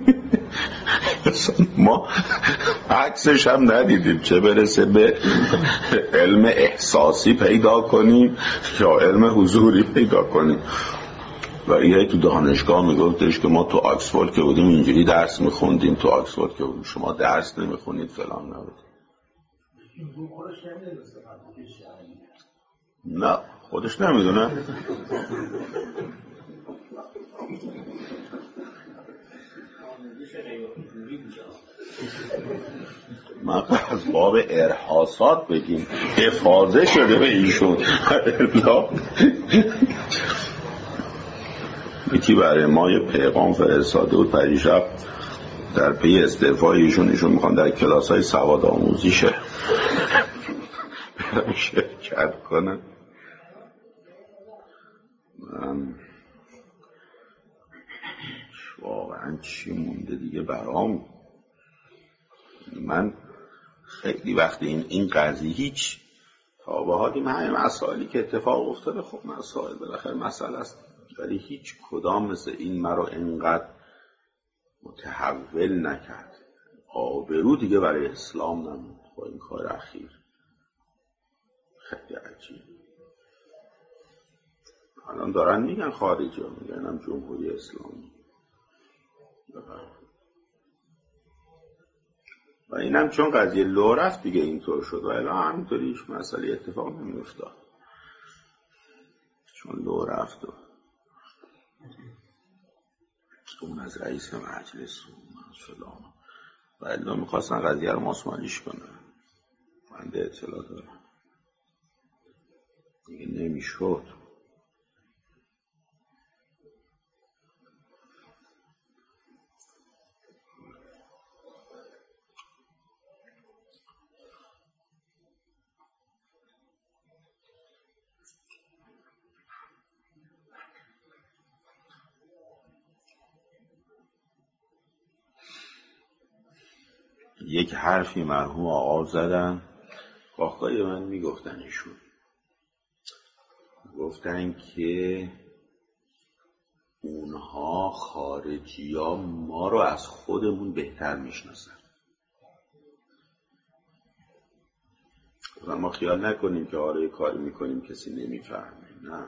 ما عکسش هم ندیدیم، چه برسه به علم احساسی پیدا کنیم یا علم حضوری پیدا کنیم. و یه تو دانشگاه میگفتش که ما تو آکسفورد که بودیم اینجوری درس میخوندیم، تو آکسفورد که بودیم شما درس نمیخونید فلان نبود. نه خودش نمیدونه. ما از باب ارهاصات بگیم افاضه شده به ایشون. یکی برای ما یه پیغام فرستاده بود پریشب در پی استعفای ایشون میخوان در کلاس‌های سواد آموزی شرکت کنن. من واقعا چی مونده دیگه برام. من خیلی وقتی این قضیه هیچ تا به حالی همه مسائلی که اتفاق افتاده خب مسائل بالاخره مسئله است، ولی هیچ کدام مثل این مرا اینقدر متحول نکرد. آبرو دیگه برای اسلام نموند با این کار اخیر. خیلی عجیب. الان دارن میگن خارجی ها میگن هم جمهوری اسلامی و اینم چون قضیه لو رفت دیگه اینطور شد و الان همینطوری هیچ مسئله اتفاق نمیافتاد چون لو رفت و اون از رئیس مجلس و فلان و الان میخواستن قضیه رو ماسمالیش کنن. من به اطلاع دارم دیگه نمیشد. یک حرفی مرحوم آقا زدن، آقای من میگفتن ایشون گفتن که اونها خارجی ها ما رو از خودمون بهتر میشناسن و ما خیال نکنیم که آره کاری میکنیم کسی نمیفهمه. نه،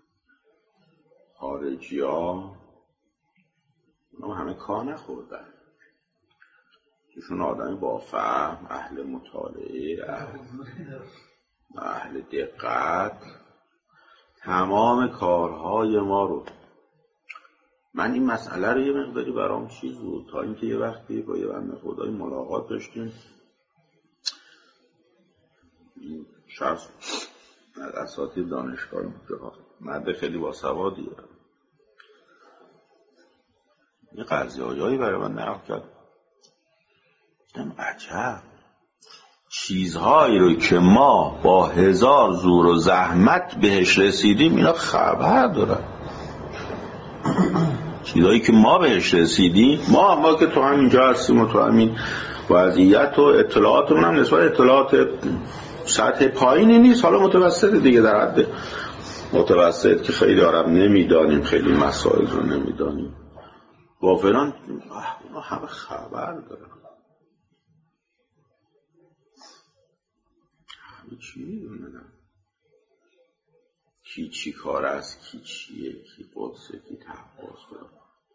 خارجی ها همه کار نخوردن. ایشون آدمی با فهم، اهل مطالعه، اهل دقت، تمام کارهای ما رو. من این مسئله رو یه مقداری برام چیز بود تا اینکه یه وقتی با یه بنده خدای ملاقات داشتیم. این شخص از اساتید دانشگاه مرد خیلی باسوادیه. یه قضیه‌هایی برای من نقل کرد. گفتم عجب، چیزهایی رو که ما با 1000 زور و زحمت بهش رسیدیم اینا خبر دارن. چیزهایی که ما بهش رسیدیم، ما که تو همینجا هستیم و تو همین وضعیت و اطلاعاتمون هم نسبت اطلاعات سطح پایینی نیست، حالا متوسط دیگه، در حد متوسط که خیلی آرام نمیدانیم، خیلی مسائل رو نمیدانیم، با فلان اونا همه خبر دارن، همه چی میدونن، کی چی کار است، کی چیه، کی قدسه، کی تحواز داره.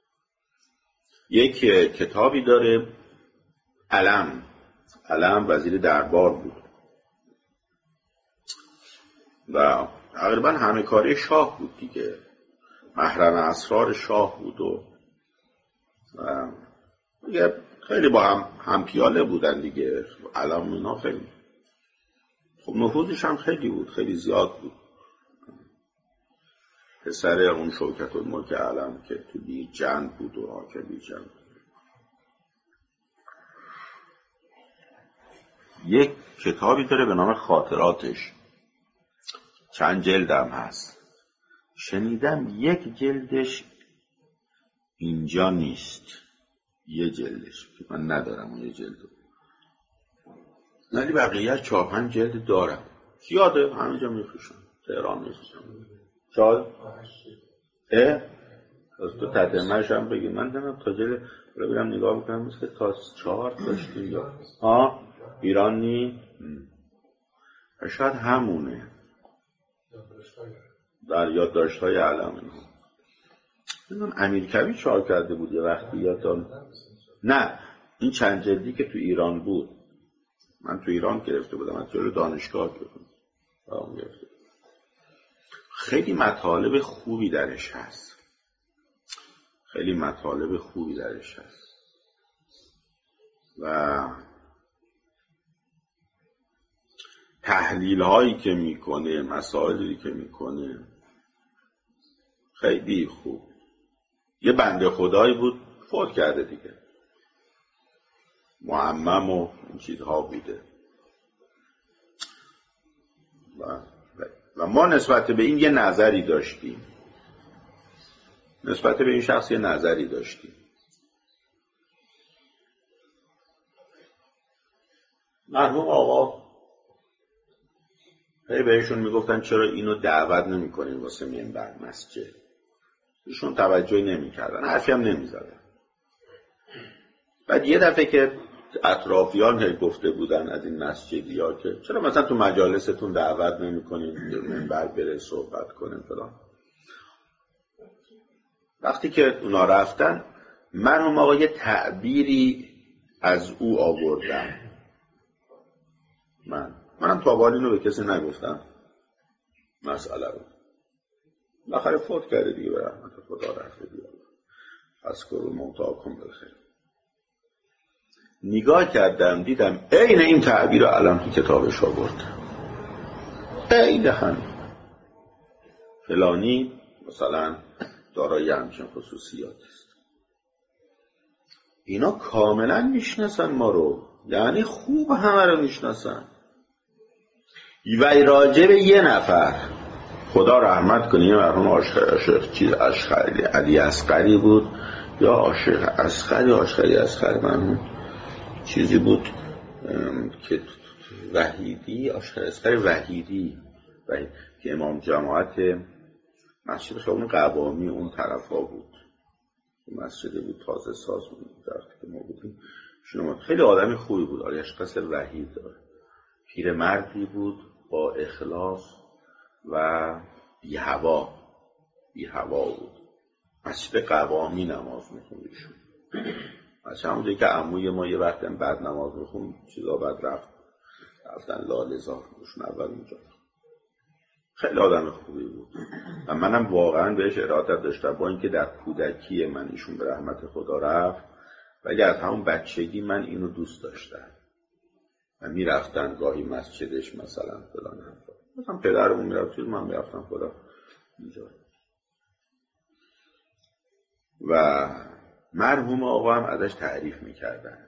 یک کتابی داره، علم وزیر دربار بود و تقریبا همه کاری شاه بود دیگه، محرم اسرار شاه بود و دیگه خیلی با هم پیاله بودن دیگه. علم اینا خیلی خب نفوذش هم خیلی بود، خیلی زیاد بود. پسر اون شوکت الملک علم که تو بیرجند بود و حاکم بیرجند. یک کتابی داره به نام خاطراتش، چند جلدم هست. شنیدم یک جلدش اینجا نیست، یه جلدش که من ندارم، یه جلدو، ولی بقیه 4-5 جلد دارم. زیاده، همینجا میفروشم، تهران میفروشم. چای؟ از تو تدمهش هم بگیم. من دارم تا جلد رو بیرم نگاه بکنم، مثل تا 4 داشتیم یا ایران نی؟ شاید همونه در یادداشت‌های علم. من امیرکبیر چاپ کرده بود یه وقتی، یادم نه، این چند جلدی که تو ایران بود، من تو ایران گرفته بودم، از جلو دانشگاه گرفتم. خیلی مطالب خوبی درش هست، خیلی مطالب خوبی درش هست و تحلیل هایی که میکنه، مسائلی که میکنه خیلی خوب. یه بنده خدایی بود فوت کرده دیگه، معمم و این چیزها بوده و ما نسبت به این یه نظری داشتیم، نسبت به این شخص یه نظری داشتیم. مرحوم آقا هی بهشون میگفتن چرا اینو دعوت نمی کنیم واسه منبر مسجد، ایشون توجهی نمی کردن، حرفی هم نمی زدن. بعد یه دفعه که اطرافیان هی گفته بودن از این مسجدی ها که چرا مثلا تو مجالستون دعوت نمی کنیم منبر بره صحبت کنیم فلان، وقتی که اونا رفتن مرحوم آقا یه تعبیری از او آوردم. منم تا بالینو به کسی نگفتم مسئله رو. بالاخره فوت کرده دیگه، به رحمت خدا رفته دیگه. اذکروا موتاکم بالخیر. نگاه کردم دیدم عین این تعبیر رو علم تو کتابش آورد، عین همین فلانی مثلا دارای همچین خصوصیات است. اینا کاملا میشناسن ما رو، یعنی خوب همه رو میشناسن. و راجع به یه نفر خدا رحمت کنه، مرحوم اشخری علی اصغری بود یا عاشق اصغری مرحوم چیزی بود که وحیدی، عاشق اصغری وحیدی که امام جماعت مسجد خیابون قوامی اون طرفا بود، مسجد بود تازه ساز بود که ما بودیم. خیلی آدمی خوبی بود، عاشق وحید داره، پیرمردی بود با اخلاص و بی هوا بود. مسجد قوامی نماز میخوندیشون، از همونجایی که عموی ما یه وقت بعد نماز میخون چیزا بعد رفتن لاله‌زار روشون اول اونجا. خیلی آدم خوبی بود و منم واقعا بهش ارادت داشتم، با اینکه در کودکی من ایشون به رحمت خدا رفت، ولی از همون بچگی من اینو دوست داشتم و میرفتن گاهی مسجدش مثلا فلان حرفا. مثلا پدرمون میرفت من میرفتم خدا اینجا. و مرحوم آقا هم ازش تعریف میکردن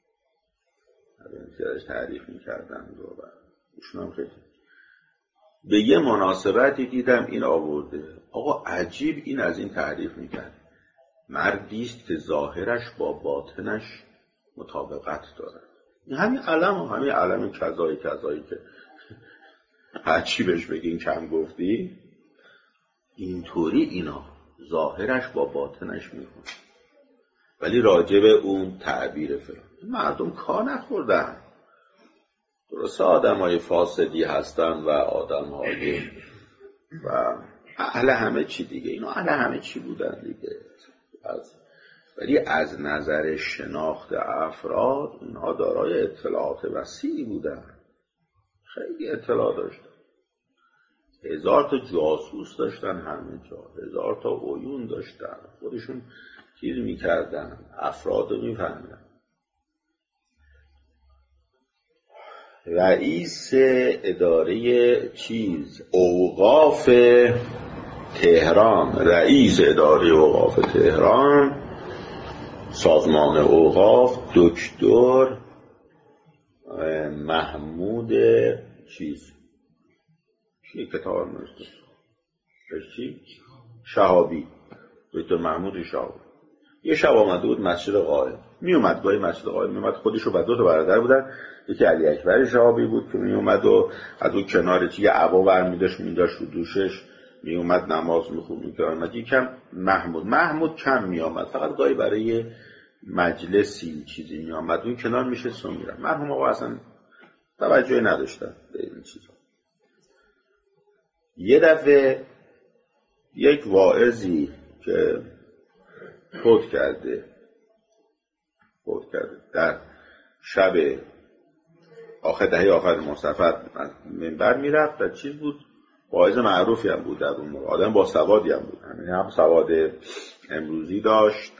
و ایشون هم خیلی به یه مناسبتی دیدم این آورده، آقا عجیب این از این تعریف میکرد، مردیست که ظاهرش با باطنش مطابقت دارد. همین علم کذایی که هرچی بهش بگین کم گفتی، اینطوری اینا ظاهرش با باطنش میخونه، ولی راجب اون تعبیر فلان مردم کار نخوردن. درسته آدمای فاسدی هستن و آدمهای و اهل همه چی دیگه، اینا اهل همه چی بودن دیگه، ولی از نظر شناخت افراد اونها دارای اطلاعات وسیعی بودن، خیلی اطلاع داشتن، 1000 تا جاسوس داشتن همه جا، 1000 تا عیون داشتن، خودشون چیز میکردن، افراد رو میفهمیدن. رئیس اداره اوقاف تهران، سازمان اوقاف، دکتر محمود کتاب نوشته شهابی، دکتر محمود شهابی. یه شب آمده بود مسجد قائم، میومد گاهی مسجد قائم میومد، خودش و 2 تا برادر بودن، یکی علی اکبر شهابی بود که میومد و از اون کنار یه عبا برمی‌داشت می‌داشت رو دوشش، میومد نماز می‌خوند می‌کرد. یکم محمود کم میومد، فقط گاهی برای مجلسی چیزی میومد اون کنار میشست و میرفت. مرحوم آقا اصلا توجهی نداشتن به این چیزا. یه دفعه یک واعظی که فوت کرده در شب آخر مصطفی منبر میرفت و چیز بود، واعظ معروفی هم بود در اون موقع، آدم با سوادی هم بود، هم سواد امروزی داشت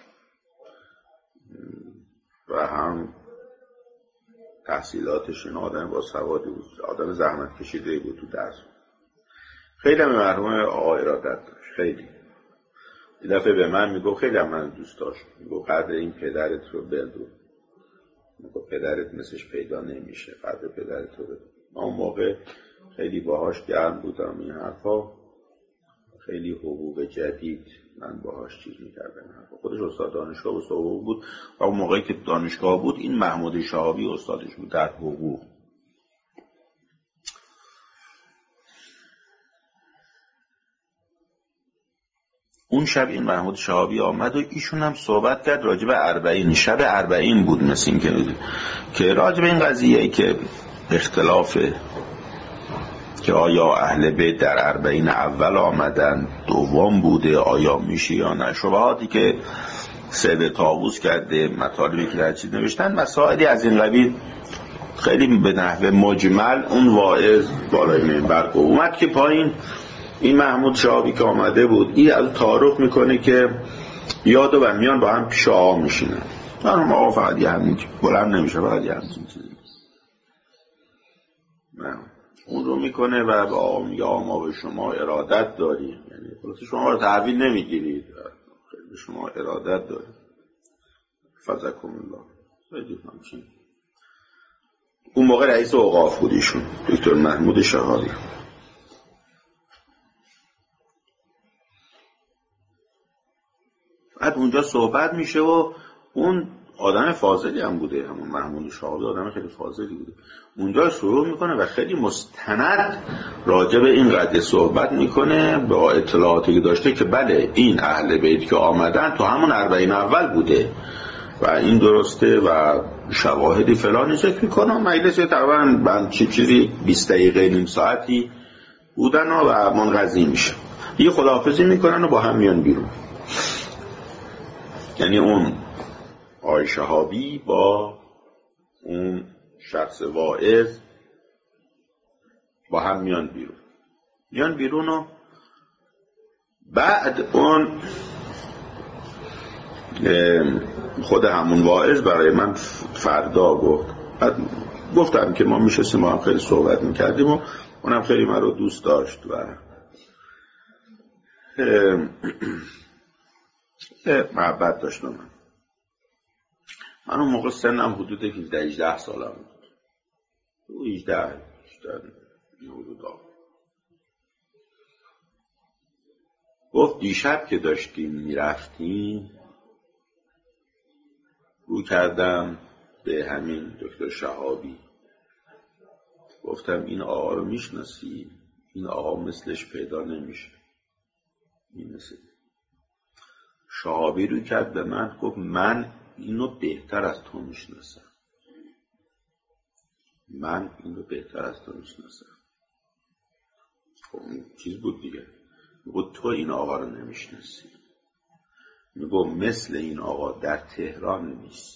و هم تحصیلاتش آدم با سوادی بود، آدم زحمت کشیده بود تو درس. خیلی هم مرحوم آقا ارادت داشت، خیلی. این دفعه به من میگو خیلی هم من دوست داشت، میگو قدر این پدرت رو بدون، میگو پدرت مثلش پیدا نمیشه، قدر پدرت رو بدون. من اون موقع خیلی باهاش گرم بودم، این حرفا خیلی حقوق جدید من باهاش چیز میکردم. خودش استاد دانشگاه و حقوق بود و اون موقعی که دانشگاه بود این محمود شهابی استادش بود در حقوق. اون شب این محمود شهابی آمد و ایشون هم صحبت کرد راجع به 40، شب 40 بود مثل این که راجع به این قضیه که اختلافه که آیا اهل بیت در 40 اول آمدن، دوم بوده، آیا میشه یا نه، شبهاتی که سید طاووس کرده، مطالبی که در چیز نوشتن، مسائلی از این قبیل خیلی به نحو مجمل اون واعظ بالای منبر اومد که پایین این محمود شهابی که آمده بود این از تعارف میکنه که بیاد و میان با هم پیش آقا میشینن. من آقا فقط یه همین بلند نمیشه، فقط یه همین چیزی اون رو میکنه و به آقا میگه آقا ما به شما ارادت داریم، یعنی خلاص شما رو تحویل نمیگیرید، به شما ارادت داریم، فضلکم الله. خیلی همچین. اون موقع رئیس اوقاف بود ایشون، دکتر محمود شهابی. بعد اونجا صحبت میشه و اون آدم فاضلی هم بوده، همون محمود شهابی آدم خیلی فاضلی بوده، اونجا شروع میکنه و خیلی مستند راجع به این قضیه صحبت میکنه با اطلاعاتی که داشته که بله این اهل بیت که آمدن تو همون 40 اول بوده و این درسته و شواهدی فلانی ذکر میکنه. مجلس تقریبا چیزی 20 دقیقه نیم ساعتی بودن و منقضی میشه، یه خداحافظی میکنن و با هم میان بیرون. یعنی اون آقای شهابی با اون شخص واعظ با هم میان بیرون و بعد اون خود همون واعظ برای من فردا گفتم که ما میشستیم ما هم خیلی صحبت میکردیم و اونم خیلی من رو دوست داشت و محبت داشت. من اون موقع سنم حدود 18 سالم بود، 18 حدودا. گفت دیشب که داشتیم میرفتیم رو کردم به همین دکتر شهابی، گفتم این آقا رو میشناسی؟ این آقا مثلش پیدا نمیشه. شهابی رو کرد به من، گفت من اینو بهتر از تو میشناسم. خب چیز بود دیگه. میگو تو این آقا رو نمیشناسی. میگو مثل این آقا در تهران نیست.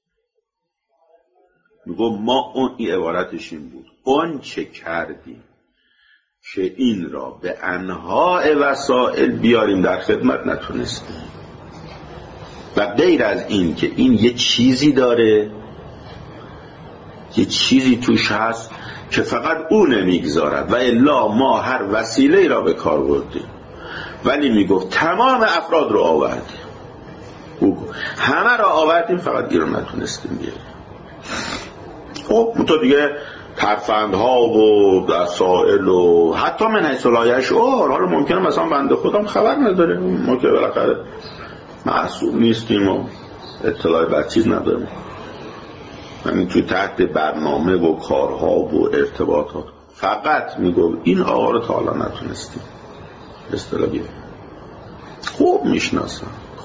میگو ما این عبارتش این بود، اون چه کردیم که این را به انواع وسائل بیاریم در خدمت نتونستیم و غیر از این که این یه چیزی داره، یه چیزی توش هست که فقط او نمیگذارد و الا ما هر وسیله را به کار بردیم. ولی میگفت تمام افراد رو آوردیم، همه را آوردیم، فقط این رو نتونستیم بیاریم. خب تو دیگه ترفندها و وسائل و حتی من حیث الاشعار، حالا ممکنه مثلا بنده خودم خبر نداره، ما که بالاخره معصوم نیستیم و اطلاع بر چیز نداریم، همین توی تحت برنامه و کارها و ارتباطات فقط میگم این آقا رو تا حالا نتونستیم اصطلاحی خوب میشناسم.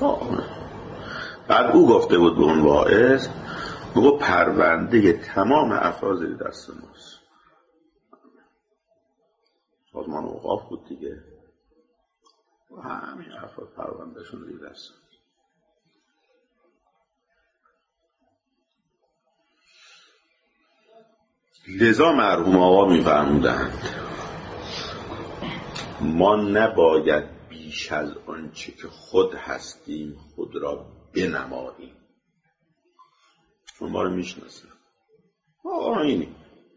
بعد او گفته بود به اون واعظ، میگو پرونده تمام افراد زیر دست ماست. سازمان اوقاف بود دیگه و همین افراد پروندهشون زیر دست. لذا مرحوم آقا میفرمودند ما نباید بیش از آنچه که خود هستیم خود را بنماییم. ما رو میشناسیم، ما اینیم،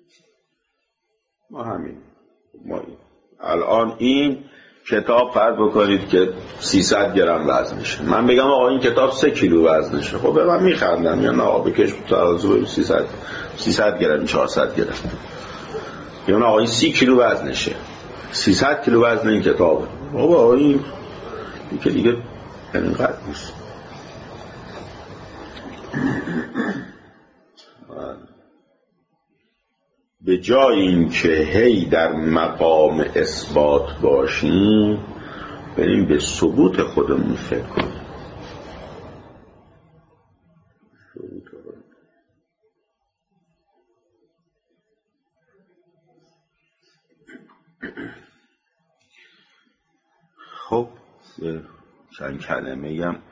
ما همین، ما این. الان این کتاب فرض بکنید که 300 گرم وزنشه، من بگم آقا این کتاب 3 کیلو وزنشه، خب به من میخندن یا نه آقا بکش ترازو 300 گرم 400 گرم، یا نه آقا این 30 کیلو وزنشه، 300 کیلو وزن این کتابه. بابا این که دیگه اینقدر نیست. به جای این که هی در مقام اثبات باشیم بریم به ثبوت خودمون فکر کنیم. خب چند کلمه هم